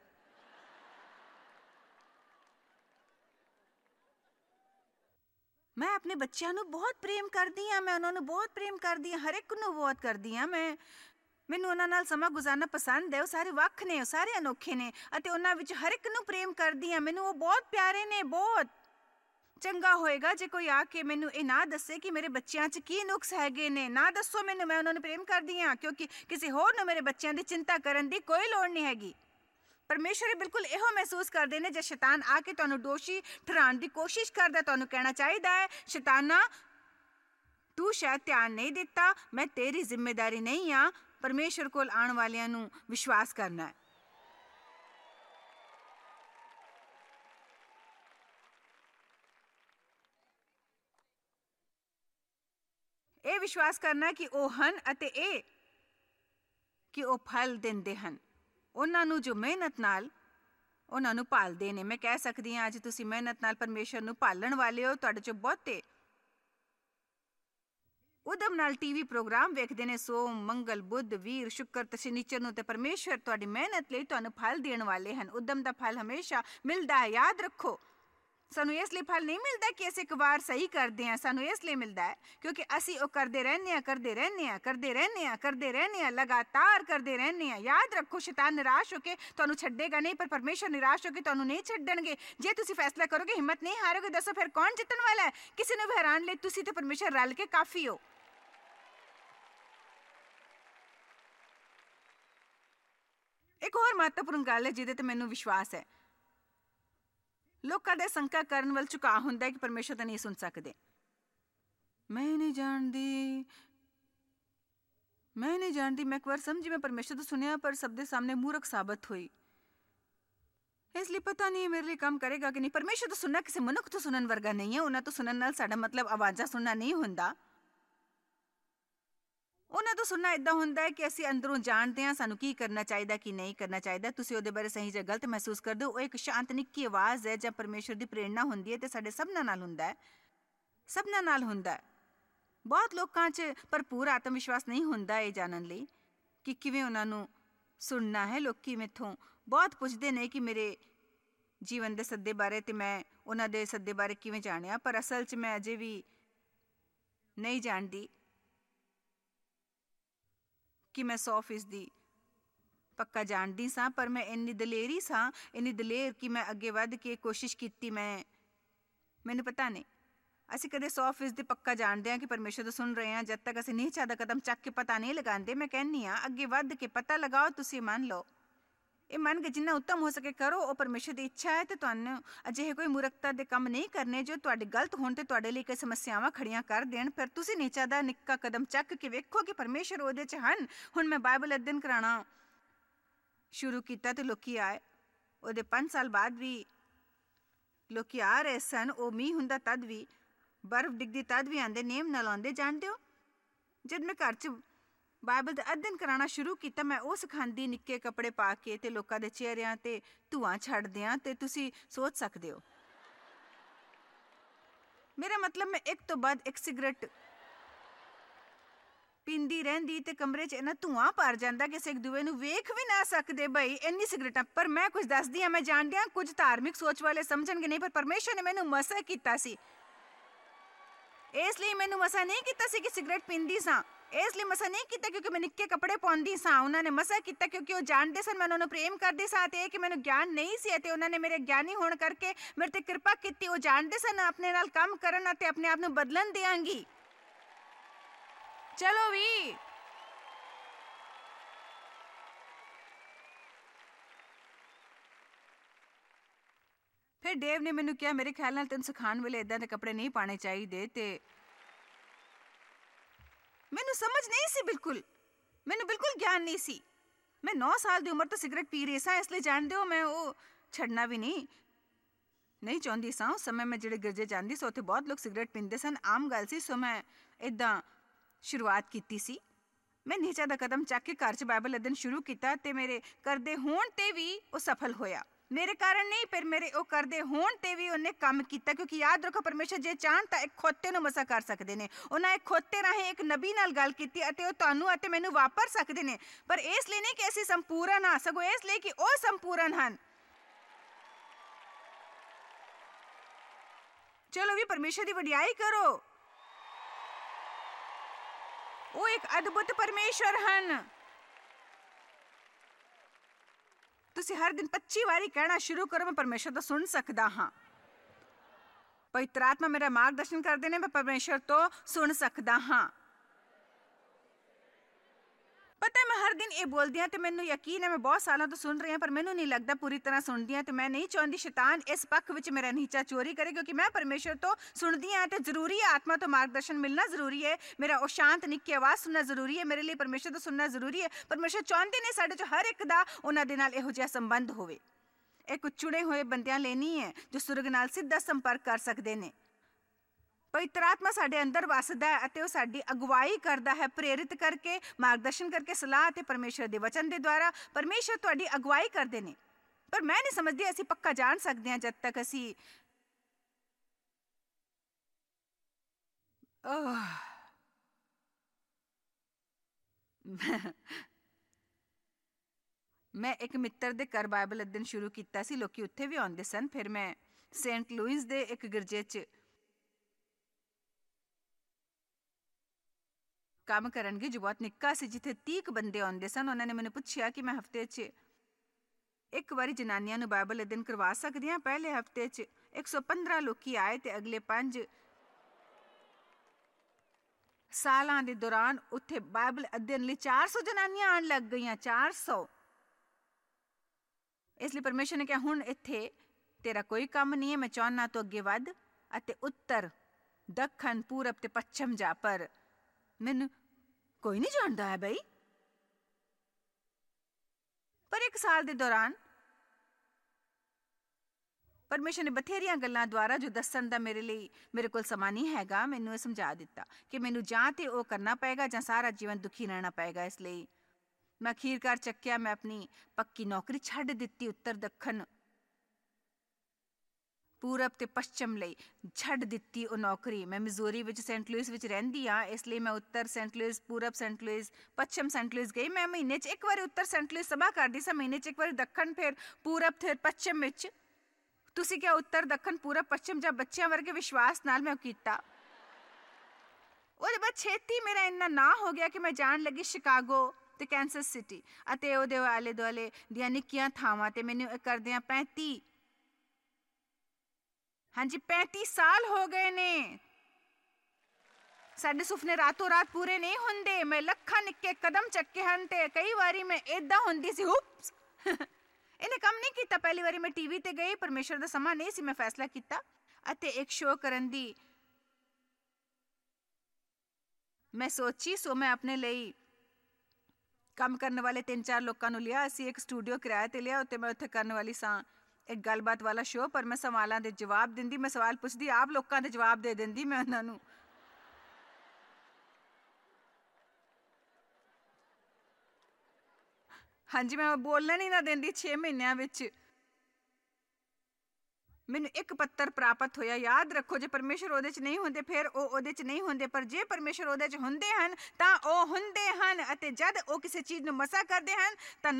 ਮੈਂ ਆਪਣੇ ਬੱਚਿਆਂ ਨੂੰ ਬਹੁਤ ਪ੍ਰੇਮ ਕਰਦੀ ਹਾਂ। ਮੈਂ ਉਹਨਾਂ ਨੂੰ ਬਹੁਤ ਪ੍ਰੇਮ ਕਰਦੀ ਹਾਂ, ਹਰ ਇੱਕ ਨੂੰ ਬਹੁਤ ਕਰਦੀ ਹਾਂ। ਮੈਨੂੰ ਉਹਨਾਂ ਨਾਲ ਸਮਾਂ ਗੁਜ਼ਾਰਨਾ ਪਸੰਦ ਹੈ। ਉਹ ਸਾਰੇ ਵੱਖ ਨੇ, ਉਹ ਸਾਰੇ ਅਨੋਖੇ ਨੇ ਅਤੇ ਉਹਨਾਂ ਵਿੱਚ ਹਰ ਇੱਕ ਨੂੰ ਪ੍ਰੇਮ ਕਰਦੀ ਹਾਂ। ਮੈਨੂੰ ਉਹ ਬਹੁਤ ਪਿਆਰੇ ਨੇ। ਬਹੁਤ ਚੰਗਾ ਹੋਏਗਾ ਜੇ ਕੋਈ ਆ ਕੇ ਮੈਨੂੰ ਇਹ ਨਾ ਦੱਸੇ ਕਿ ਮੇਰੇ ਬੱਚਿਆਂ 'ਚ ਕੀ ਨੁਕਸ ਹੈਗੇ ਨੇ। ਨਾ ਦੱਸੋ ਮੈਨੂੰ, ਮੈਂ ਉਹਨਾਂ ਨੂੰ ਪ੍ਰੇਮ ਕਰਦੀ ਹਾਂ ਕਿਉਂਕਿ ਕਿਸੇ ਹੋਰ ਨੂੰ ਮੇਰੇ ਬੱਚਿਆਂ ਦੀ ਚਿੰਤਾ ਕਰਨ ਦੀ ਕੋਈ ਲੋੜ ਨਹੀਂ ਹੈਗੀ। ਪਰਮੇਸ਼ਰ ਬਿਲਕੁਲ ਇਹੋ ਮਹਿਸੂਸ ਕਰਦੇ ਨੇ ਜੇ ਸ਼ੈਤਾਨ ਆ ਕੇ ਤੁਹਾਨੂੰ ਦੋਸ਼ੀ ਠਹਿਰਾਉਣ ਦੀ ਕੋਸ਼ਿਸ਼ ਕਰਦਾ। ਤੁਹਾਨੂੰ ਕਹਿਣਾ ਚਾਹੀਦਾ ਹੈ ਸ਼ੈਤਾਨਾ ਤੂੰ ਸ਼ਾਇਦ ਧਿਆਨ ਨਹੀਂ ਦਿੱਤਾ, ਮੈਂ ਤੇਰੀ ਜ਼ਿੰਮੇਦਾਰੀ ਨਹੀਂ ਹਾਂ। ਪਰਮੇਸ਼ਰ ਕੋਲ ਆਉਣ ਵਾਲਿਆਂ ਨੂੰ ਵਿਸ਼ਵਾਸ ਕਰਨਾ ਹੈ। ਇਹ ਵਿਸ਼ਵਾਸ ਕਰਨਾ ਕਿ ਉਹ ਹਨ ਅਤੇ ਇਹ ਕਿ ਉਹ ਫਲ ਦਿੰਦੇ ਹਨ ਉਹਨਾਂ ਨੂੰ ਜੋ ਮਿਹਨਤ ਨਾਲ ਉਹਨਾਂ ਨੂੰ ਭਾਲਦੇ ਨੇ। ਮੈਂ ਕਹਿ ਸਕਦੀ ਹਾਂ ਅੱਜ ਤੁਸੀਂ ਮਿਹਨਤ ਨਾਲ ਪਰਮੇਸ਼ਰ ਨੂੰ ਭਾਲਣ ਵਾਲੇ ਹੋ। ਤੁਹਾਡੇ 'ਚੋਂ ਬਹੁਤੇ ਉਦਮ ਨਾਲ ਟੀਵੀ ਪ੍ਰੋਗਰਾਮ ਵੇਖਦੇ ਨੇ। ਸੋਮ, ਮੰਗਲ, ਬੁੱਧ, ਵੀਰ, ਸ਼ੁੱਕਰ ਤੇ ਸ਼ਨੀਚਰ ਨੂੰ ਤੇ ਪਰਮੇਸ਼ਰ ਤੁਹਾਡੀ ਮਿਹਨਤ ਲਈ ਤੁਹਾਨੂੰ ਫਲ ਦੇਣ ਵਾਲੇ ਹਨ। ਉਦਮ ਦਾ ਫਲ ਹਮੇਸ਼ਾ ਮਿਲਦਾ ਹੈ। ਯਾਦ ਰੱਖੋ, ਸਾਨੂੰ ਇਸ ਲਈ ਫਲ ਨਹੀਂ ਮਿਲਦਾ ਕਿ ਅਸੀਂ ਇੱਕ ਵਾਰ ਸਹੀ ਕਰਦੇ ਹਾਂ। ਸਾਨੂੰ ਇਸ ਲਈ ਮਿਲਦਾ ਹੈ ਕਿਉਂਕਿ ਅਸੀਂ ਉਹ ਕਰਦੇ ਰਹਿੰਦੇ ਹਾਂ, ਲਗਾਤਾਰ ਕਰਦੇ ਰਹਿੰਦੇ ਹਾਂ। ਯਾਦ ਰੱਖੋ, ਸ਼ੈਤਾਨ ਨਿਰਾਸ਼ ਹੋ ਕੇ ਤੁਹਾਨੂੰ ਛੱਡੇਗਾ ਨਹੀਂ, ਪਰ ਪਰਮੇਸ਼ਰ ਨਿਰਾਸ਼ ਹੋ ਕੇ ਤੁਹਾਨੂੰ ਨਹੀਂ ਛੱਡਣਗੇ। ਜੇ ਤੁਸੀਂ ਫੈਸਲਾ ਕਰੋਗੇ, ਹਿੰਮਤ ਨਹੀਂ ਹਾਰੋਗੇ, ਦੱਸੋ ਫਿਰ ਕੌਣ ਜਿੱਤਣ ਵਾਲਾ ਹੈ? ਕਿਸੇ ਨੂੰ ਵੀ ਹਰਾਉਣ ਲਈ ਤੁਸੀਂ ਤੇ ਪਰਮੇਸ਼ਰ ਰਲ ਕੇ ਕਾਫੀ ਹੋ। ਇੱਕ ਹੋਰ ਮਹੱਤਵਪੂਰਨ ਗੱਲ ਹੈ ਜਿਹਦੇ ਤੇ ਮੈਨੂੰ ਵਿਸ਼ਵਾਸ ਹੈ। ਲੋਕਾਂ ਦੇ ਸ਼ੰਕਾ ਕਰਨ ਵੱਲ ਝੁਕਾਅ ਹੁੰਦਾ ਹੈ ਕਿ ਪਰਮੇਸ਼ਰ ਤਾਂ ਨਹੀਂ ਸੁਣ ਸਕਦੇ। ਮੈਂ ਨਹੀਂ ਜਾਣਦੀ। ਮੈਂ ਇੱਕ ਵਾਰ ਸਮਝੀ ਮੈਂ ਪਰਮੇਸ਼ਰ ਤੋਂ ਸੁਣਿਆ ਪਰ ਸਭ ਦੇ ਸਾਹਮਣੇ ਮੂਰਖ ਸਾਬਤ ਹੋਈ। ਇਸ ਲਈ ਪਤਾ ਨਹੀਂ ਮੇਰੇ ਲਈ ਕੰਮ ਕਰੇਗਾ ਕਿ ਨਹੀਂ। ਪਰਮੇਸ਼ਰ ਤੋਂ ਸੁਣਨਾ ਕਿਸੇ ਮਨੁੱਖ ਤੋਂ ਸੁਣਨ ਵਰਗਾ ਨਹੀਂ ਹੈ। ਉਹਨਾਂ ਤੋਂ ਸੁਣਨ ਨਾਲ ਸਾਡਾ ਮਤਲਬ ਆਵਾਜ਼ਾਂ ਸੁਣਨਾ ਨਹੀਂ ਹੁੰਦਾ। ਉਹਨਾਂ ਤੋਂ ਸੁਣਨਾ ਇੱਦਾਂ ਹੁੰਦਾ ਹੈ ਕਿ ਅਸੀਂ ਅੰਦਰੋਂ ਜਾਣਦੇ ਹਾਂ ਸਾਨੂੰ ਕੀ ਕਰਨਾ ਚਾਹੀਦਾ ਕੀ ਨਹੀਂ ਕਰਨਾ ਚਾਹੀਦਾ। ਤੁਸੀਂ ਉਹਦੇ ਬਾਰੇ ਸਹੀ ਜਾਂ ਗਲਤ ਮਹਿਸੂਸ ਕਰਦੇ ਹੋ, ਉਹ ਇੱਕ ਸ਼ਾਂਤ ਨਿੱਕੀ ਆਵਾਜ਼ ਹੈ ਜਾਂ ਪਰਮੇਸ਼ਰ ਦੀ ਪ੍ਰੇਰਣਾ ਹੁੰਦੀ ਹੈ, ਤੇ ਸਾਡੇ ਸਭਨਾਂ ਨਾਲ ਹੁੰਦਾ ਹੈ, ਸਭਨਾਂ ਨਾਲ ਹੁੰਦਾ ਹੈ। ਬਹੁਤ ਲੋਕਾਂ 'ਚ ਭਰਪੂਰ ਆਤਮ ਵਿਸ਼ਵਾਸ ਨਹੀਂ ਹੁੰਦਾ ਇਹ ਜਾਣਨ ਲਈ ਕਿ ਕਿਵੇਂ ਉਹਨਾਂ ਨੂੰ ਸੁਣਨਾ ਹੈ। ਲੋਕੀ ਮੈਥੋਂ ਬਹੁਤ ਪੁੱਛਦੇ ਨੇ ਕਿ ਮੇਰੇ ਜੀਵਨ ਦੇ ਸੱਦੇ ਬਾਰੇ, ਤੇ ਮੈਂ ਉਹਨਾਂ ਦੇ ਸੱਦੇ ਬਾਰੇ ਕਿਵੇਂ ਜਾਣਿਆ, ਪਰ ਅਸਲ 'ਚ ਮੈਂ ਅਜੇ ਵੀ ਨਹੀਂ ਜਾਣਦੀ ਕਿ ਮੈਂ 100% ਪੱਕਾ ਜਾਣਦੀ ਸਾਂ। ਪਰ ਮੈਂ ਇੰਨੀ ਦਲੇਰੀ ਸਾਂ, ਇੰਨੀ ਦਲੇਰ ਕਿ ਮੈਂ ਅੱਗੇ ਵੱਧ ਕੇ ਕੋਸ਼ਿਸ਼ ਕੀਤੀ। ਮੈਨੂੰ ਪਤਾ ਨਹੀਂ ਅਸੀਂ ਕਦੇ 100% ਪੱਕਾ ਜਾਣਦੇ ਹਾਂ ਕਿ ਪਰਮੇਸ਼ਰ ਤੋਂ ਸੁਣ ਰਹੇ ਹਾਂ ਜਦ ਤੱਕ ਅਸੀਂ ਨੀਚੇ ਦਾ ਕਦਮ ਚੱਕ ਕੇ ਪਤਾ ਨਹੀਂ ਲਗਾਉਂਦੇ। ਮੈਂ ਕਹਿੰਦੀ ਹਾਂ ਅੱਗੇ ਵੱਧ ਕੇ ਪਤਾ ਲਗਾਓ। ਤੁਸੀਂ ਮੰਨ ਲਓ, ਇਹ ਮੰਨ ਕੇ ਜਿੰਨਾ ਉੱਤਮ ਹੋ ਸਕੇ ਕਰੋ। ਉਹ ਪਰਮੇਸ਼ਰ ਦੀ ਇੱਛਾ ਹੈ, ਤੇ ਤੁਹਾਨੂੰ ਅਜਿਹੇ ਕੋਈ ਮੂਰਖਤਾ ਦੇ ਕੰਮ ਨਹੀਂ ਕਰਨੇ ਜੋ ਤੁਹਾਡੇ ਗਲਤ ਹੋਣ ਤੇ ਤੁਹਾਡੇ ਲਈ ਕਈ ਸਮੱਸਿਆਵਾਂ ਖੜੀਆਂ ਕਰ ਦੇਣ। ਫਿਰ ਤੁਸੀਂ ਨੀਚੇ ਦਾ ਨਿੱਕਾ ਕਦਮ ਚੱਕ ਕੇ ਵੇਖੋ ਕਿ ਪਰਮੇਸ਼ਰ ਉਹਦੇ 'ਚ ਹਨ। ਹੁਣ ਮੈਂ ਬਾਈਬਲ ਅਧਿਐਨ ਕਰਾਉਣਾ ਸ਼ੁਰੂ ਕੀਤਾ ਤੇ ਲੋਕੀ ਆਏ। ਉਹਦੇ 5 ਸਾਲ ਬਾਅਦ ਵੀ ਲੋਕੀ ਆ ਰਹੇ ਸਨ। ਉਹ ਮੀਂਹ ਹੁੰਦਾ ਤਦ ਵੀ, ਬਰਫ਼ ਡਿੱਗਦੀ ਤਦ ਵੀ ਆਉਂਦੇ, ਨੇਮ ਨਾਲ ਆਉਂਦੇ। ਜਾਣਦੇ ਹੋ, ਜਦ ਮੈਂ ਘਰ 'ਚ ਬਾਈਬਲ ਦਾ ਅਧਿਐਨ ਕਰਾਉਣਾ ਸ਼ੁਰੂ ਕੀਤਾ, ਮੈਂ ਉਹ ਸਿਖਾਉਂਦੀ ਨਿੱਕੇ ਕੱਪੜੇ ਪਾ ਕੇ ਤੇ ਲੋਕਾਂ ਦੇ ਚਿਹਰਿਆਂ ਤੇ ਧੂਆਂ ਛੱਡਦਿਆਂ, ਤੇ ਤੁਸੀਂ ਸੋਚ ਸਕਦੇ ਹੋ ਮੇਰਾ ਮਤਲਬ ਮੈਂ ਇੱਕ ਤੋਂ ਬਾਅਦ ਇੱਕ ਸਿਗਰਟ ਪੀਂਦੀ ਰਹਿੰਦੀ ਤੇ ਕਮਰੇ 'ਚ ਇੰਨਾ ਧੂਆਂ ਭਰ ਜਾਂਦਾ ਕਿ ਅਸੀਂ ਇੱਕ ਦੂਏ ਨੂੰ ਵੇਖ ਵੀ ਨਾ ਸਕਦੇ। ਬਈ ਇੰਨੀ ਸਿਗਰਟਾਂ। ਪਰ ਮੈਂ ਕੁਝ ਦੱਸਦੀ ਹਾਂ, ਮੈਂ ਜਾਣਦੀ ਹਾਂ ਕੁਝ ਧਾਰਮਿਕ ਸੋਚ ਵਾਲੇ ਸਮਝਣਗੇ ਨਹੀਂ, ਪਰ ਪਰਮੇਸ਼ਰ ਨੇ ਮੈਨੂੰ ਮਸਾ ਕੀਤਾ ਸੀ। ਇਸ ਲਈ ਮੈਨੂੰ ਮਸਾ ਨਹੀਂ ਕੀਤਾ ਸੀ ਕਿ ਸਿਗਰਟ ਪੀਂਦੀ ਸਾਂ। ਇਸ ਲਈ ਮਸਾ ਨਹੀਂ ਕੀਤਾ ਕਿਉਂਕਿ ਮੈਂ ਨਿੱਕੇ ਕੱਪੜੇ ਪਾਉਂਦੀ ਸਾਂ। ਉਹਨਾਂ ਨੇ ਮਸਾ ਕੀਤਾ ਕਿਉਂਕਿ ਉਹ ਜਾਣਦੇ ਸਨ ਮੈਂ ਉਹਨਾਂ ਨੂੰ ਪ੍ਰੇਮ ਕਰਦੀ ਸਾਂ, ਤੇ ਇਹ ਕਿ ਮੈਨੂੰ ਗਿਆਨ ਨਹੀਂ ਸੀ ਅਤੇ ਉਹਨਾਂ ਨੇ ਮੇਰੇ ਗਿਆਨੀ ਹੋਣ ਕਰਕੇ ਮੇਰੇ ਤੇ ਕਿਰਪਾ ਕੀਤੀ। ਉਹ ਜਾਣਦੇ ਸਨ ਆਪਣੇ ਨਾਲ ਕੰਮ ਕਰਨ ਅਤੇ ਆਪਣੇ ਆਪ ਨੂੰ ਬਦਲਣ ਦਿਆਂਗੀ। ਚਲੋ ਵੀ ਫਿਰ ਡੇਵ ਨੇ ਮੈਨੂੰ ਕਿਹਾ ਮੇਰੇ ਖਿਆਲ ਨਾਲ ਤੈਨੂੰ ਸਿਖਾਉਣ ਵੇਲੇ ਇਦਾਂ ਦੇ ਕੱਪੜੇ ਨਹੀਂ ਪਾਣੇ ਚਾਹੀਦੇ। ਤੇ ਮੈਨੂੰ ਸਮਝ ਨਹੀਂ ਸੀ, ਮੈਨੂੰ ਬਿਲਕੁਲ ਗਿਆਨ ਨਹੀਂ ਸੀ। ਮੈਂ 9 ਸਾਲ ਦੀ ਉਮਰ ਤੋਂ ਸਿਗਰਟ ਪੀ ਰਹੀ ਸਾਂ। ਇਸ ਲਈ ਜਾਣਦੇ ਹੋ ਮੈਂ ਉਹ ਛੱਡਣਾ ਵੀ ਨਹੀਂ ਚਾਹੁੰਦੀ ਸਾਂ। ਉਸ ਸਮੇਂ ਮੈਂ ਜਿਹੜੇ ਗਿਰਜੇ ਜਾਂਦੀ ਸੀ ਉੱਥੇ ਬਹੁਤ ਲੋਕ ਸਿਗਰਟ ਪੀਂਦੇ ਸਨ, ਆਮ ਗੱਲ ਸੀ। ਸੋ ਮੈਂ ਇੱਦਾਂ ਸ਼ੁਰੂਆਤ ਕੀਤੀ ਸੀ। ਮੈਂ ਨੀਚੇ ਦਾ ਕਦਮ ਚੱਕ ਕੇ ਘਰ 'ਚ ਬਾਈਬਲ ਅਧਿਐਨ ਸ਼ੁਰੂ ਕੀਤਾ ਤੇ ਮੇਰੇ ਕਰਦੇ ਹੋਣ ਤੇ ਵੀ ਉਹ ਸਫਲ ਹੋਇਆ। ਮੇਰੇ ਕਾਰਨ ਨਹੀਂ, ਪਰ ਮੇਰੇ ਉਹ ਕਰਦੇ ਹੋਣ ਤੇ ਵੀ ਉਹਨੇ ਕੰਮ ਕੀਤਾ। ਕਿਉਂਕਿ ਯਾਦ ਰੱਖੋ, ਪਰਮੇਸ਼ਰ ਜੇ ਚਾਹਣ ਤਾਂ ਇੱਕ ਖੋਤੇ ਨੂੰ ਮਸਾ ਕਰ ਸਕਦੇ ਨੇ। ਉਹਨਾਂ ਇੱਕ ਖੋਤੇ ਰਾਹੀਂ ਇੱਕ ਨਬੀ ਨਾਲ ਗੱਲ ਕੀਤੀ ਅਤੇ ਉਹ ਤੁਹਾਨੂੰ ਅਤੇ ਮੈਨੂੰ ਵਾਪਰ ਸਕਦੇ ਨੇ। ਪਰ ਇਸ ਲਈ ਨਹੀਂ ਕਿ ਅਸੀਂ ਸੰਪੂਰਨ ਹਾਂ, ਸਗੋਂ ਇਸ ਲਈ ਕਿ ਉਹ ਸੰਪੂਰਨ ਹਨ। ਚਲੋ ਵੀ ਪਰਮੇਸ਼ਰ ਦੀ ਵਡਿਆਈ ਕਰੋ। ਉਹ ਇੱਕ ਅਦਭੁਤ ਪਰਮੇਸ਼ਰ ਹਨ। ਤੁਸੀਂ ਹਰ ਦਿਨ 25 ਵਾਰੀ ਕਹਿਣਾ ਸ਼ੁਰੂ ਕਰੋ, ਮੈਂ ਪਰਮੇਸ਼ਰ ਤੋਂ ਸੁਣ ਸਕਦਾ ਹਾਂ। ਪਵਿੱਤਰ ਆਤਮਾ ਮੇਰਾ ਮਾਰਗਦਰਸ਼ਨ ਕਰਦੇ ਨੇ, ਮੈਂ ਪਰਮੇਸ਼ਰ ਤੋਂ ਸੁਣ ਸਕਦਾ ਹਾਂ। ਪਤਾ ਮੈਂ ਹਰ ਦਿਨ ਇਹ ਬੋਲਦੀ ਹਾਂ ਤੇ ਮੈਨੂੰ ਯਕੀਨ ਹੈ ਮੈਂ ਬਹੁਤ ਸਾਲਾਂ ਤੋਂ ਸੁਣ ਰਹੀ ਹਾਂ, ਪਰ ਮੈਨੂੰ ਨਹੀਂ ਲੱਗਦਾ ਪੂਰੀ ਤਰ੍ਹਾਂ ਸੁਣਦੀ ਹਾਂ। ਤੇ ਮੈਂ ਨਹੀਂ ਚਾਹੁੰਦੀ ਸ਼ੈਤਾਨ ਇਸ ਪੱਖ ਵਿੱਚ ਮੇਰਾ ਨੀਚਾ ਚੋਰੀ ਕਰੇ, ਕਿਉਂਕਿ ਮੈਂ ਪਰਮੇਸ਼ਰ ਤੋਂ ਸੁਣਦੀ ਹਾਂ ਤੇ ਜ਼ਰੂਰੀ ਹੈ ਆਤਮਾ ਤੋਂ ਮਾਰਗਦਰਸ਼ਨ ਮਿਲਣਾ ਜ਼ਰੂਰੀ ਹੈ। ਮੇਰਾ ਉਹ ਸ਼ਾਂਤ ਨਿੱਕੀ ਆਵਾਜ਼ ਸੁਣਨਾ ਜ਼ਰੂਰੀ ਹੈ। ਮੇਰੇ ਲਈ ਪਰਮੇਸ਼ਰ ਤੋਂ ਸੁਣਨਾ ਜ਼ਰੂਰੀ ਹੈ। ਪਰਮੇਸ਼ਰ ਚਾਹੁੰਦੇ ਨੇ ਸਾਡੇ 'ਚੋਂ ਹਰ ਇੱਕ ਦਾ ਉਹਨਾਂ ਦੇ ਨਾਲ ਇਹੋ ਜਿਹਾ ਸੰਬੰਧ ਹੋਵੇ। ਇਹ ਕੁਝ ਚੁਣੇ ਹੋਏ ਬੰਦਿਆਂ ਲਈ ਨਹੀਂ ਹੈ ਜੋ ਸੁਰਗ ਨਾਲ ਸਿੱਧਾ ਸੰਪਰਕ ਕਰ ਸਕਦੇ ਨੇ। ਪਵਿੱਤਰ ਆਤਮਾ ਸਾਡੇ ਅੰਦਰ ਵਸਦਾ ਹੈ ਅਤੇ ਉਹ ਸਾਡੀ ਅਗਵਾਈ ਕਰਦਾ ਹੈ, ਪ੍ਰੇਰਿਤ ਕਰਕੇ, ਮਾਰਗਦਰਸ਼ਨ ਕਰਕੇ, ਸਲਾਹ ਅਤੇ ਪਰਮੇਸ਼ਰ ਦੇ ਵਚਨ ਦੇ ਦੁਆਰਾ। ਪਰਮੇਸ਼ਰ ਤੁਹਾਡੀ ਅਗਵਾਈ ਕਰਦੇ ਨੇ। ਪਰ ਮੈਂ ਨਹੀਂ ਸਮਝਦੀ ਅਸੀਂ ਪੱਕਾ ਜਾਣ ਸਕਦੇ ਹਾਂ ਜਦ ਤੱਕ ਅਸੀਂ ਮੈਂ ਇੱਕ ਮਿੱਤਰ ਦੇ ਘਰ ਬਾਈਬਲ ਅਧਿਐਨ ਸ਼ੁਰੂ ਕੀਤਾ ਸੀ। ਲੋਕੀ ਉੱਥੇ ਵੀ ਆਉਂਦੇ ਸਨ। ਫਿਰ ਮੈਂ ਸੇਂਟ ਲੂਇਸ ਦੇ ਇੱਕ ਗਿਰਜੇ 'ਚ ਕੰਮ ਕਰਨਗੇ ਜੋ ਬਹੁਤ ਨਿੱਕਾ ਸੀ, ਜਿੱਥੇ 30 ਬੰਦੇ ਆਉਂਦੇ ਸਨ। ਉਹਨਾਂ ਨੇ ਮੈਨੂੰ ਪੁੱਛਿਆ ਕਿ ਮੈਂ ਹਫ਼ਤੇ 'ਚ ਇੱਕ ਵਾਰੀ ਜਨਾਨੀਆਂ ਨੂੰ ਬਾਈਬਲ ਅਧਿਐਨ ਕਰਵਾ ਸਕਦੀ ਹਾਂ। ਪਹਿਲੇ ਹਫ਼ਤੇ 'ਚ 115 ਲੋਕੀ ਆਏ ਤੇ ਅਗਲੇ 5 ਸਾਲਾਂ ਦੇ ਦੌਰਾਨ ਉੱਥੇ ਬਾਈਬਲ ਅਧਿਐਨ ਲਈ 400 ਜਨਾਨੀਆਂ ਆਉਣ ਲੱਗ ਗਈਆਂ। 400। ਇਸ ਲਈ ਪਰਮੇਸ਼ਰ ਨੇ ਕਿਹਾ ਹੁਣ ਇੱਥੇ ਤੇਰਾ ਕੋਈ ਕੰਮ ਨਹੀਂ ਹੈ। ਮੈਂ ਚਾਹੁੰਦਾ ਤੂੰ ਅੱਗੇ ਵੱਧ ਅਤੇ ਉੱਤਰ, ਦੱਖਣ, ਪੂਰਬ ਤੇ ਪੱਛਮ ਜਾ। ਪਰ ਮੈਨੂੰ ਕੋਈ ਨਹੀਂ ਜਾਣਦਾ ਹੈ ਬਈ। ਪਰ 1 ਸਾਲ ਦੇ ਦੌਰਾਨ ਪਰਮੇਸ਼ਰ ਨੇ ਬਥੇਰੀਆਂ ਗੱਲਾਂ ਦੁਆਰਾ ਜੋ ਦੱਸਣ ਦਾ ਮੇਰੇ ਕੋਲ ਸਮਾਂ ਨਹੀਂ ਹੈਗਾ, ਮੈਨੂੰ ਇਹ ਸਮਝਾ ਦਿੱਤਾ ਕਿ ਮੈਨੂੰ ਜਾਂ ਤੇ ਉਹ ਕਰਨਾ ਪਏਗਾ ਜਾਂ ਸਾਰਾ ਜੀਵਨ ਦੁਖੀ ਰਹਿਣਾ ਪਏਗਾ। ਇਸ ਲਈ ਮੈਂ ਅਖੀਰਕਾਰ ਚੱਕਿਆ, ਮੈਂ ਆਪਣੀ ਪੱਕੀ ਨੌਕਰੀ ਛੱਡ ਦਿੱਤੀ। ਉੱਤਰ ਦੱਖਣ ਪੂਰਬ ਤੇ ਪੱਛਮ ਲਈ ਛੱਡ ਦਿੱਤੀ ਉਹ ਨੌਕਰੀ। ਮੈਂ ਮਿਜ਼ੋਰੀ ਵਿੱਚ ਸੈਂਟ ਲੂਇਸ ਵਿੱਚ ਰਹਿੰਦੀ ਹਾਂ, ਇਸ ਲਈ ਮੈਂ ਉੱਤਰ ਸੈਂਟ ਲੂਇਸ, ਪੂਰਬ ਸੈਂਟ ਲੂਇਸ, ਪੱਛਮ ਸੈਂਟ ਲੂਇਸ ਗਈ। ਮੈਂ ਮਹੀਨੇ 'ਚ ਇੱਕ ਵਾਰੀ ਉੱਤਰ ਸੈਂਟ ਲੂਇਸ ਸਭਾ ਕਰਦੀ ਸਾਂ, ਮਹੀਨੇ 'ਚ ਇੱਕ ਵਾਰੀ ਦੱਖਣ, ਫਿਰ ਪੂਰਬ, ਫਿਰ ਪੱਛਮ ਵਿੱਚ। ਤੁਸੀਂ ਕਿਹਾ ਉੱਤਰ ਦੱਖਣ ਪੂਰਬ ਪੱਛਮ ਜਾਂ ਬੱਚਿਆਂ ਵਰਗੇ ਵਿਸ਼ਵਾਸ ਨਾਲ ਮੈਂ ਕੀਤਾ। ਉਹਦੇ ਬਾਅਦ ਛੇਤੀ ਮੇਰਾ ਇੰਨਾ ਨਾਂ ਹੋ ਗਿਆ ਕਿ ਮੈਂ ਜਾਣ ਲੱਗੀ ਸ਼ਿਕਾਗੋ ਤੇ ਕੈਂਸਸ ਸਿਟੀ ਅਤੇ ਉਹਦੇ ਆਲੇ ਦੁਆਲੇ ਦੀਆਂ ਨਿੱਕੀਆਂ ਥਾਵਾਂ ਤੇ। ਮੈਨੂੰ ਇਹ ਕਰਦਿਆਂ 35 ਸਾਲ ਹੋ ਗਏ ਨੇ। ਸਾਡੇ ਸੁਪਨੇ ਰਾਤੋਂ ਰਾਤ ਪੂਰੇ ਨਹੀਂ ਹੁੰਦੇ। ਮੈਂ ਲੱਖਾਂ ਨਿੱਕੇ ਕਦਮ ਚੱਕੇ ਹਨ ਤੇ ਕਈ ਵਾਰੀ ਮੈਂ ਏਦਾਂ ਹੁੰਦੀ ਸੀ, ਉਪਸ ਇਹਨੇ ਕੰਮ ਨਹੀਂ ਕੀਤਾ। ਪਹਿਲੀ ਵਾਰੀ ਮੈਂ ਟੀਵੀ ਤੇ ਗਈ, ਪਰਮੇਸ਼ਰ ਦਾ ਸਮਾਂ ਨਹੀਂ ਸੀ। ਮੈਂ ਫੈਸਲਾ ਕੀਤਾ ਅਤੇ ਇੱਕ ਸ਼ੋਅ ਕਰਨ ਦੀ ਮੈਂ ਸੋਚੀ। ਸੋ ਮੈਂ ਆਪਣੇ ਲਈ ਕੰਮ ਕਰਨ ਵਾਲੇ 3-4 ਲੋਕਾਂ ਨੂੰ ਲਿਆ। ਅਸੀਂ ਇੱਕ ਸਟੂਡੀਓ ਕਿਰਾਏ ਤੇ ਲਿਆ, ਉੱਤੇ ਮੈਂ ਉੱਥੇ ਕਰਨ ਵਾਲੀ ਸਾਂ ਇੱਕ ਗੱਲਬਾਤ ਵਾਲਾ ਸ਼ੋਅ। ਪਰ ਮੈਂ ਸਵਾਲਾਂ ਦੇ ਜਵਾਬ ਦਿੰਦੀ, ਮੈਂ ਸਵਾਲ ਪੁੱਛਦੀ, ਆਪ ਲੋਕਾਂ ਦੇ ਜਵਾਬ ਦੇ ਦਿੰਦੀ ਮੈਂ ਉਹਨਾਂ ਨੂੰ। ਹਾਂਜੀ, ਮੈਂ ਬੋਲਣਾ ਨਹੀਂ ਨਾ ਦਿੰਦੀ। 6 ਮਹੀਨਿਆਂ ਵਿੱਚ ਮੈਨੂੰ ਇੱਕ ਪੱਤਰ ਪ੍ਰਾਪਤ ਹੋਇਆ। ਯਾਦ ਰੱਖੋ, ਜੇ ਪਰਮੇਸ਼ਰ ਉਹਦੇ 'ਚ ਨਹੀਂ ਹੁੰਦੇ ਫਿਰ ਉਹ ਉਹਦੇ 'ਚ ਨਹੀਂ ਹੁੰਦੇ, ਪਰ ਜੇ ਪਰਮੇਸ਼ਰ ਉਹਦੇ 'ਚ ਹੁੰਦੇ ਹਨ ਤਾਂ ਉਹ ਹੁੰਦੇ ਹਨ। ਅਤੇ ਜਦ ਉਹ ਕਿਸੇ ਚੀਜ਼ ਨੂੰ ਮਸਾ ਕਰਦੇ ਹਨ ਤਾਂ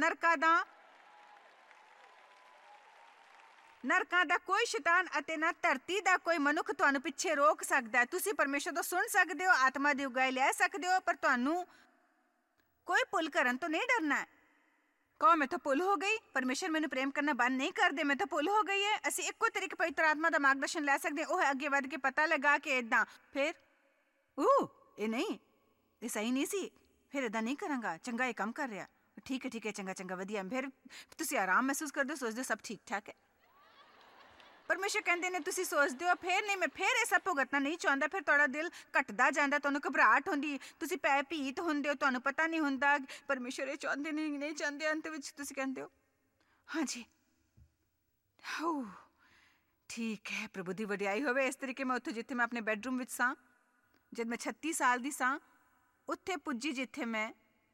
ਨਰਕਾਂ ਦਾ ਕੋਈ ਸ਼ੈਤਾਨ ਅਤੇ ਨਾ ਧਰਤੀ ਦਾ ਕੋਈ ਮਨੁੱਖ ਤੁਹਾਨੂੰ ਪਿੱਛੇ ਰੋਕ ਸਕਦਾ ਹੈ। ਤੁਸੀਂ ਪਰਮੇਸ਼ਰ ਤੋਂ ਸੁਣ ਸਕਦੇ ਹੋ, ਆਤਮਾ ਦੀ ਉਗਾਈ ਲੈ ਸਕਦੇ ਹੋ, ਪਰ ਤੁਹਾਨੂੰ ਕੋਈ ਭੁੱਲ ਕਰਨ ਤੋਂ ਨਹੀਂ ਡਰਨਾ। ਕਹੋ ਮੈਂ ਤਾਂ ਭੁੱਲ ਹੋ ਗਈ, ਪਰਮੇਸ਼ਰ ਮੈਨੂੰ ਪ੍ਰੇਮ ਕਰਨਾ ਬੰਦ ਨਹੀਂ ਕਰਦੇ, ਮੈਂ ਤਾਂ ਭੁੱਲ ਹੋ ਗਈ ਹੈ। ਅਸੀਂ ਇੱਕੋ ਤਰੀਕੇ ਪਵਿੱਤਰ ਆਤਮਾ ਦਾ ਮਾਰਗਦਰਸ਼ਨ ਲੈ ਸਕਦੇ ਹਾਂ। ਉਹ ਹੈ ਅੱਗੇ ਵੱਧ ਕੇ ਪਤਾ ਲਗਾ ਕੇ ਇੱਦਾਂ ਫਿਰ ਇਹ ਨਹੀਂ, ਇਹ ਸਹੀ ਨਹੀਂ ਸੀ, ਫਿਰ ਇੱਦਾਂ ਨਹੀਂ ਕਰਾਂਗਾ, ਚੰਗਾ ਇਹ ਕੰਮ ਕਰ ਰਿਹਾ, ਠੀਕ ਹੈ ਚੰਗਾ ਵਧੀਆ। ਫਿਰ ਤੁਸੀਂ ਆਰਾਮ ਮਹਿਸੂਸ ਕਰਦੇ ਹੋ, ਸੋਚਦੇ ਹੋ ਸਭ ਠੀਕ ਠਾਕ ਹੈ। ਪਰਮੇਸ਼ਰ ਕਹਿੰਦੇ ਨੇ ਤੁਸੀਂ ਸੋਚਦੇ ਹੋ ਫਿਰ ਨਹੀਂ, ਮੈਂ ਫਿਰ ਇਹ ਸਭ ਭੁਗਤਣਾ ਨਹੀਂ ਚਾਹੁੰਦਾ। ਫਿਰ ਤੁਹਾਡਾ ਦਿਲ ਘਟਦਾ ਜਾਂਦਾ, ਤੁਹਾਨੂੰ ਘਬਰਾਹਟ ਹੁੰਦੀ, ਤੁਸੀਂ ਭੀਤ ਹੁੰਦੇ ਹੋ, ਤੁਹਾਨੂੰ ਪਤਾ ਨਹੀਂ ਹੁੰਦਾ ਪਰਮੇਸ਼ਰ ਇਹ ਚਾਹੁੰਦੇ ਨਹੀਂ ਚਾਹੁੰਦੇ। ਅੰਤ ਵਿੱਚ ਤੁਸੀਂ ਕਹਿੰਦੇ ਹੋ ਹਾਂਜੀ ਠੀਕ ਹੈ, ਪ੍ਰਭੂ ਦੀ ਵਡਿਆਈ ਹੋਵੇ। ਇਸ ਤਰੀਕੇ ਮੈਂ ਉੱਥੇ ਜਿੱਥੇ ਮੈਂ ਆਪਣੇ ਬੈਡਰੂਮ ਵਿੱਚ ਸਾਂ ਜਦ ਮੈਂ 36 ਸਾਲ ਦੀ ਸਾਂ, ਉੱਥੇ ਪੁੱਜੀ ਜਿੱਥੇ ਮੈਂ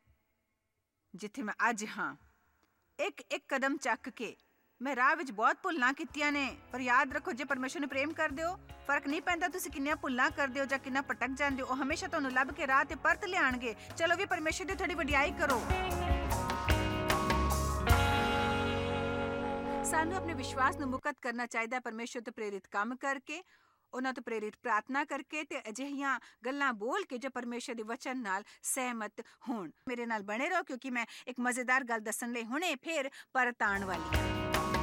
ਅੱਜ ਹਾਂ। ਇੱਕ ਕਦਮ ਚੱਕ ਕੇ ਮੈਂ ਰਾਹ ਵਿੱਚ ਬਹੁਤ ਭੁੱਲਾਂ ਕੀਤੀਆਂ ਨੇ, ਪਰ ਯਾਦ ਰੱਖੋ ਜੇ ਪਰਮੇਸ਼ਰ ਨੂੰ ਪ੍ਰੇਮ ਕਰਦੇ ਹੋ, ਫਰਕ ਨਹੀਂ ਪੈਂਦਾ ਤੁਸੀਂ ਕਿੰਨੀਆਂ ਭੁੱਲਾਂ ਕਰਦੇ ਹੋ ਜਾਂ ਕਿੰਨਾ ਭਟਕ ਜਾਂਦੇ ਹੋ, ਉਹ ਹਮੇਸ਼ਾ ਤੁਹਾਨੂੰ ਲੱਭ ਕੇ ਰਾਹ ਤੇ ਪਰਤ ਲਿਆਣਗੇ। ਚਲੋ ਵੀ ਪਰਮੇਸ਼ਰ ਦੀ ਥੋੜੀ ਵਡਿਆਈ ਕਰੋ। ਸਾਨੂੰ ਆਪਣੇ ਵਿਸ਼ਵਾਸ ਨੂੰ ਮੁਕਤ ਕਰਨਾ ਚਾਹੀਦਾ, ਪਰਮੇਸ਼ਰ ਤੋਂ ਪ੍ਰੇਰਿਤ ਕੰਮ ਕਰਕੇ, ਉਹਨਾਂ ਤੋਂ ਪ੍ਰੇਰਿਤ ਪ੍ਰਾਰਥਨਾ ਕਰਕੇ ਤੇ ਅਜਿਹੀਆਂ ਗੱਲਾਂ ਬੋਲ ਕੇ ਜੋ ਪਰਮੇਸ਼ਰ ਦੇ ਵਚਨ ਨਾਲ ਸਹਿਮਤ ਹੋਣ। ਮੇਰੇ ਨਾਲ ਬਣੇ ਰਹੋ ਕਿਉਂਕਿ ਮੈਂ ਇੱਕ ਮਜ਼ੇਦਾਰ ਗੱਲ ਦੱਸਣ ਲਈ ਹੁਣੇ ਫੇਰ ਪਰਤ ਆਉਣ ਵਾਲੀ ਹਾਂ।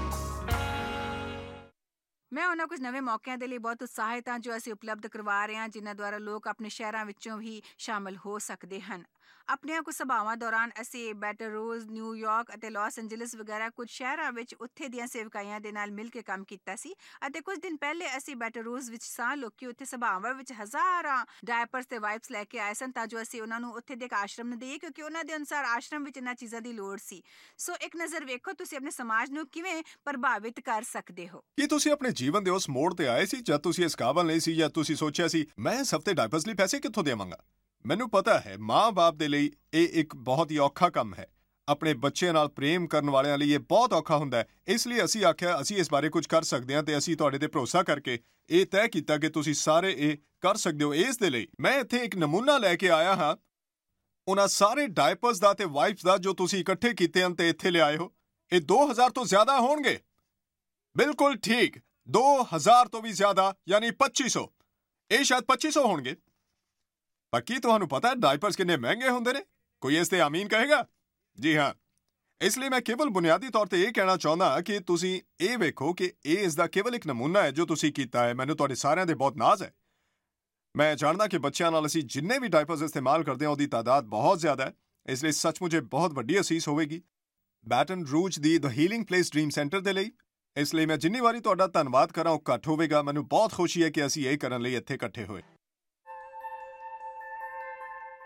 ਮੈਂ ਉਹਨਾਂ ਕੁਝ ਨਵੇਂ ਮੌਕਿਆਂ ਦੇ ਲਈ ਬਹੁਤ ਉਤਸ਼ਾਹਿਤ ਹਾਂ ਜੋ ਅਸੀਂ ਉਪਲਬਧ ਕਰਵਾ ਰਹੇ ਹਾਂ, ਜਿਨ੍ਹਾਂ ਦੁਆਰਾ ਲੋਕ ਆਪਣੇ ਸ਼ਹਿਰਾਂ ਵਿੱਚੋਂ ਵੀ ਸ਼ਾਮਲ ਹੋ ਸਕਦੇ ਹਨ। ਆਪਣੀਆਂ ਕੁਝ ਸਭਾਵਾਂ ਦੌਰਾਨ ਅਸੀਂ ਬੈਟਨ ਰੂਜ, ਨਿਊਯਾਰਕ ਅਤੇ ਲਾਸ ਐਂਜਲਸ ਵਗੈਰਾ ਕੁਝ ਸ਼ਹਿਰਾਂ ਵਿੱਚ ਉੱਥੇ ਦੀਆਂ ਸੇਵਕਾਈਆਂ ਦੇ ਨਾਲ ਮਿਲ ਕੇ ਕੰਮ ਕੀਤਾ ਸੀ। ਅਤੇ ਕੁਝ ਦਿਨ ਪਹਿਲੇ ਅਸੀਂ ਬੈਟਨ ਰੂਜ ਵਿੱਚ ਸਾਂ। ਲੋਕੀ ਉੱਥੇ ਸਭਾਵਾਂ ਵਿੱਚ ਹਜ਼ਾਰਾਂ ਡਾਇਪਰਸ ਤੇ ਵਾਈਪਸ ਲੈ ਕੇ ਆਏ ਸਨ ਤਾਂ ਜੋ ਅਸੀਂ ਉਹਨਾਂ ਨੂੰ ਉੱਥੇ ਦੇ ਇੱਕ ਆਸ਼ਰਮ ਨੂੰ ਦੇਈਏ, ਕਿਉਂਕਿ ਉਹਨਾਂ ਦੇ ਅਨੁਸਾਰ ਆਸ਼ਰਮ ਵਿੱਚ ਇਹਨਾਂ ਚੀਜ਼ਾਂ ਦੀ ਲੋੜ ਸੀ। ਸੋ ਇੱਕ ਨਜ਼ਰ ਵੇਖੋ ਤੁਸੀਂ ਆਪਣੇ ਸਮਾਜ ਨੂੰ ਕਿਵੇਂ ਪ੍ਰਭਾਵਿਤ ਕਰ ਸਕਦੇ ਹੋ। ਕੀ ਤੁਸੀਂ ਆਪਣੇ ਜੀਵਨ ਦੇ ਉਸ ਮੋੜ ਤੇ ਆਏ ਸੀ ਜਦ ਤੁਸੀਂ ਇਸ ਕਾਬਲ ਨਹੀਂ ਸੀ ਜਾਂ ਤੁਸੀਂ ਸੋਚਿਆ ਸੀ ਮੈਂ ਇਸ ਹਫ਼ਤੇ ਡਾਇਪਰਸ ਲਈ ਪੈਸੇ ਕਿੱਥੋਂ ਦੇਵਾਂਗਾ? ਮੈਨੂੰ ਪਤਾ ਹੈ ਮਾਂ-ਬਾਪ ਦੇ ਲਈ ਇਹ ਇੱਕ ਬਹੁਤ ਹੀ ਔਖਾ ਕੰਮ ਹੈ। ਆਪਣੇ ਬੱਚਿਆਂ ਨਾਲ ਪ੍ਰੇਮ ਕਰਨ ਵਾਲਿਆਂ ਲਈ ਇਹ ਬਹੁਤ ਔਖਾ ਹੁੰਦਾ ਹੈ। ਇਸ ਲਈ ਅਸੀਂ ਆਖਿਆ ਅਸੀਂ ਇਸ ਬਾਰੇ ਕੁਝ ਕਰ ਸਕਦੇ ਹਾਂ ਤੇ ਅਸੀਂ ਤੁਹਾਡੇ ਤੇ ਭਰੋਸਾ ਕਰਕੇ ਇਹ ਤੈਅ ਕੀਤਾ ਕਿ ਤੁਸੀਂ ਸਾਰੇ ਇਹ ਕਰ ਸਕਦੇ ਹੋ। ਇਸ ਦੇ ਲਈ ਮੈਂ ਇੱਥੇ ਇੱਕ ਨਮੂਨਾ ਲੈ ਕੇ ਆਇਆ ਹਾਂ ਉਹਨਾਂ ਸਾਰੇ ਡਾਇਪਰਸ ਦਾ ਤੇ ਵਾਈਪਸ ਦਾ ਜੋ ਤੁਸੀਂ ਇਕੱਠੇ ਕੀਤੇ ਹਨ ਤੇ ਇੱਥੇ ਲਿਆਏ ਹੋ। ਇਹ 2000 ਤੋਂ ਜ਼ਿਆਦਾ ਹੋਣਗੇ। ਬਿਲਕੁਲ ਠੀਕ, 2000 ਤੋਂ ਵੀ ਜ਼ਿਆਦਾ, ਯਾਨੀ 2500। ਇਹ ਸ਼ਾਇਦ 2500 ਹੋਣਗੇ। ਪਰ ਕੀ ਤੁਹਾਨੂੰ ਪਤਾ ਡਾਇਪਰਸ ਕਿੰਨੇ ਮਹਿੰਗੇ ਹੁੰਦੇ ਨੇ? ਕੋਈ ਇਸ ਤੇ ਆਮੀਨ ਕਹੇਗਾ? ਜੀ ਹਾਂ। ਇਸ ਲਈ ਮੈਂ ਕੇਵਲ ਬੁਨਿਆਦੀ ਤੌਰ ਤੇ ਇਹ ਕਹਿਣਾ ਚਾਹੁੰਦਾ ਕਿ ਤੁਸੀਂ ਇਹ ਵੇਖੋ ਕਿ ਇਹ ਇਸ ਦਾ ਕੇਵਲ ਇੱਕ ਨਮੂਨਾ ਹੈ ਜੋ ਤੁਸੀਂ ਕੀਤਾ ਹੈ। ਮੈਨੂੰ ਤੁਹਾਡੇ ਸਾਰਿਆਂ ਦੇ ਬਹੁਤ ਨਾਜ਼ ਹੈ। ਮੈਂ ਜਾਣਦਾ ਕਿ ਬੱਚਿਆਂ ਨਾਲ ਅਸੀਂ ਜਿੰਨੇ ਵੀ ਡਾਇਪਰਸ ਇਸਤੇਮਾਲ ਕਰਦੇ ਹਾਂ ਉਹਦੀ ਤਾਦਾਦ ਬਹੁਤ ਜ਼ਿਆਦਾ ਹੈ। ਇਸ ਲਈ ਸੱਚਮੁੱਚ ਬਹੁਤ ਵੱਡੀ ਅਸੀਸ ਹੋਵੇਗੀ ਬੈਟਨ ਰੂਜ ਦੀ the healing place dream centre ਦੇ ਲਈ। ਇਸ ਲਈ ਮੈਂ ਜਿੰਨੀ ਵਾਰੀ ਤੁਹਾਡਾ ਧੰਨਵਾਦ ਕਰਾਂ ਉਹ ਘੱਟ ਹੋਵੇਗਾ। ਮੈਨੂੰ ਬਹੁਤ ਖੁਸ਼ੀ ਹੈ ਕਿ ਅਸੀਂ ਇਹ ਕਰਨ ਲਈ ਇੱਥੇ ਇਕੱਠੇ ਹੋਏ।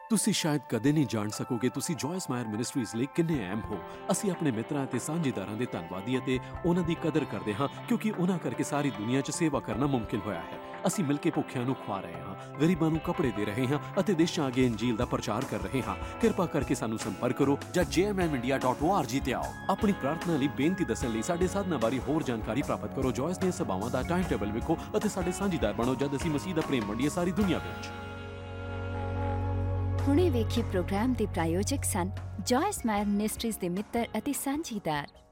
ਤੁਸੀਂ ਸ਼ਾਇਦ ਕਦੇ ਨਹੀਂ ਜਾਣ ਸਕੋਗੇ ਤੁਸੀਂ ਜੋਇਸ ਮਾਇਰ ਮਿਨਿਸਟਰੀਜ਼ ਲਈ ਕਿੰਨੇ ਅਹਿਮ ਹੋ। ਅਸੀਂ ਆਪਣੇ ਮਿੱਤਰਾਂ ਅਤੇ ਸਾਂਝੇਦਾਰਾਂ ਦੇ ਧੰਨਵਾਦੀ ਅਤੇ ਉਹਨਾਂ ਦੀ ਕਦਰ ਕਰਦੇ ਹਾਂ, ਕਿਉਂਕਿ ਉਹਨਾਂ ਕਰਕੇ ਸਾਰੀ ਦੁਨੀਆ 'ਚ ਸੇਵਾ ਕਰਨਾ ਮੁਮਕਿਨ ਹੋਇਆ ਹੈ। ਅਸੀਂ ਮਿਲ ਕੇ ਭੁੱਖਿਆਂ ਨੂੰ ਖਵਾ ਰਹੇ ਹਾਂ, ਗਰੀਬਾਂ ਨੂੰ ਕੱਪੜੇ ਦੇ ਰਹੇ ਹਾਂ ਅਤੇ ਦੇਸ਼ਾਂ ਅੱਗੇ ਇੰਜੀਲ ਦਾ ਪ੍ਰਚਾਰ ਕਰ ਰਹੇ ਹਾਂ। ਕਿਰਪਾ ਕਰਕੇ ਸਾਨੂੰ ਸੰਪਰਕ ਕਰੋ ਜਾਂ jmmindia.org ਤੇ ਆਓ। ਆਪਣੀ ਪ੍ਰਾਰਥਨਾ ਲਈ ਬੇਨਤੀ ਦੱਸਣ ਲਈ ਸਾਡੇ ਸਾਧਨਾਂ ਬਾਰੇ ਹੋਰ ਜਾਣਕਾਰੀ ਪ੍ਰਾਪਤ ਕਰੋ। ਜੋਇਸ ਦੀਆਂ ਸਭਾਵਾਂ ਦਾ ਟਾਈਮ ਟੇਬਲ ਵੇਖੋ ਅਤੇ ਸਾਡੇ ਸਾਂਝੇਦਾਰ ਬਣੋ ਜਦ ਅਸੀਂ ਮਸੀਹ ਦਾ ਪ੍ਰੇਮ ਵੰਡੀਏ ਸਾਰੀ ਦੁਨੀਆ ਵਿੱਚ। ਹੁਣੇ ਵੇਖੇ ਪ੍ਰੋਗਰਾਮ ਦੇ ਪ੍ਰਾਯੋਜਕ ਸਨ ਜੋਇਸ ਮਾਇਰ ਮਿਨਿਸਟਰੀਜ਼ ਦੇ ਮਿੱਤਰ ਅਤੇ ਸਾਂਝੀਦਾਰ।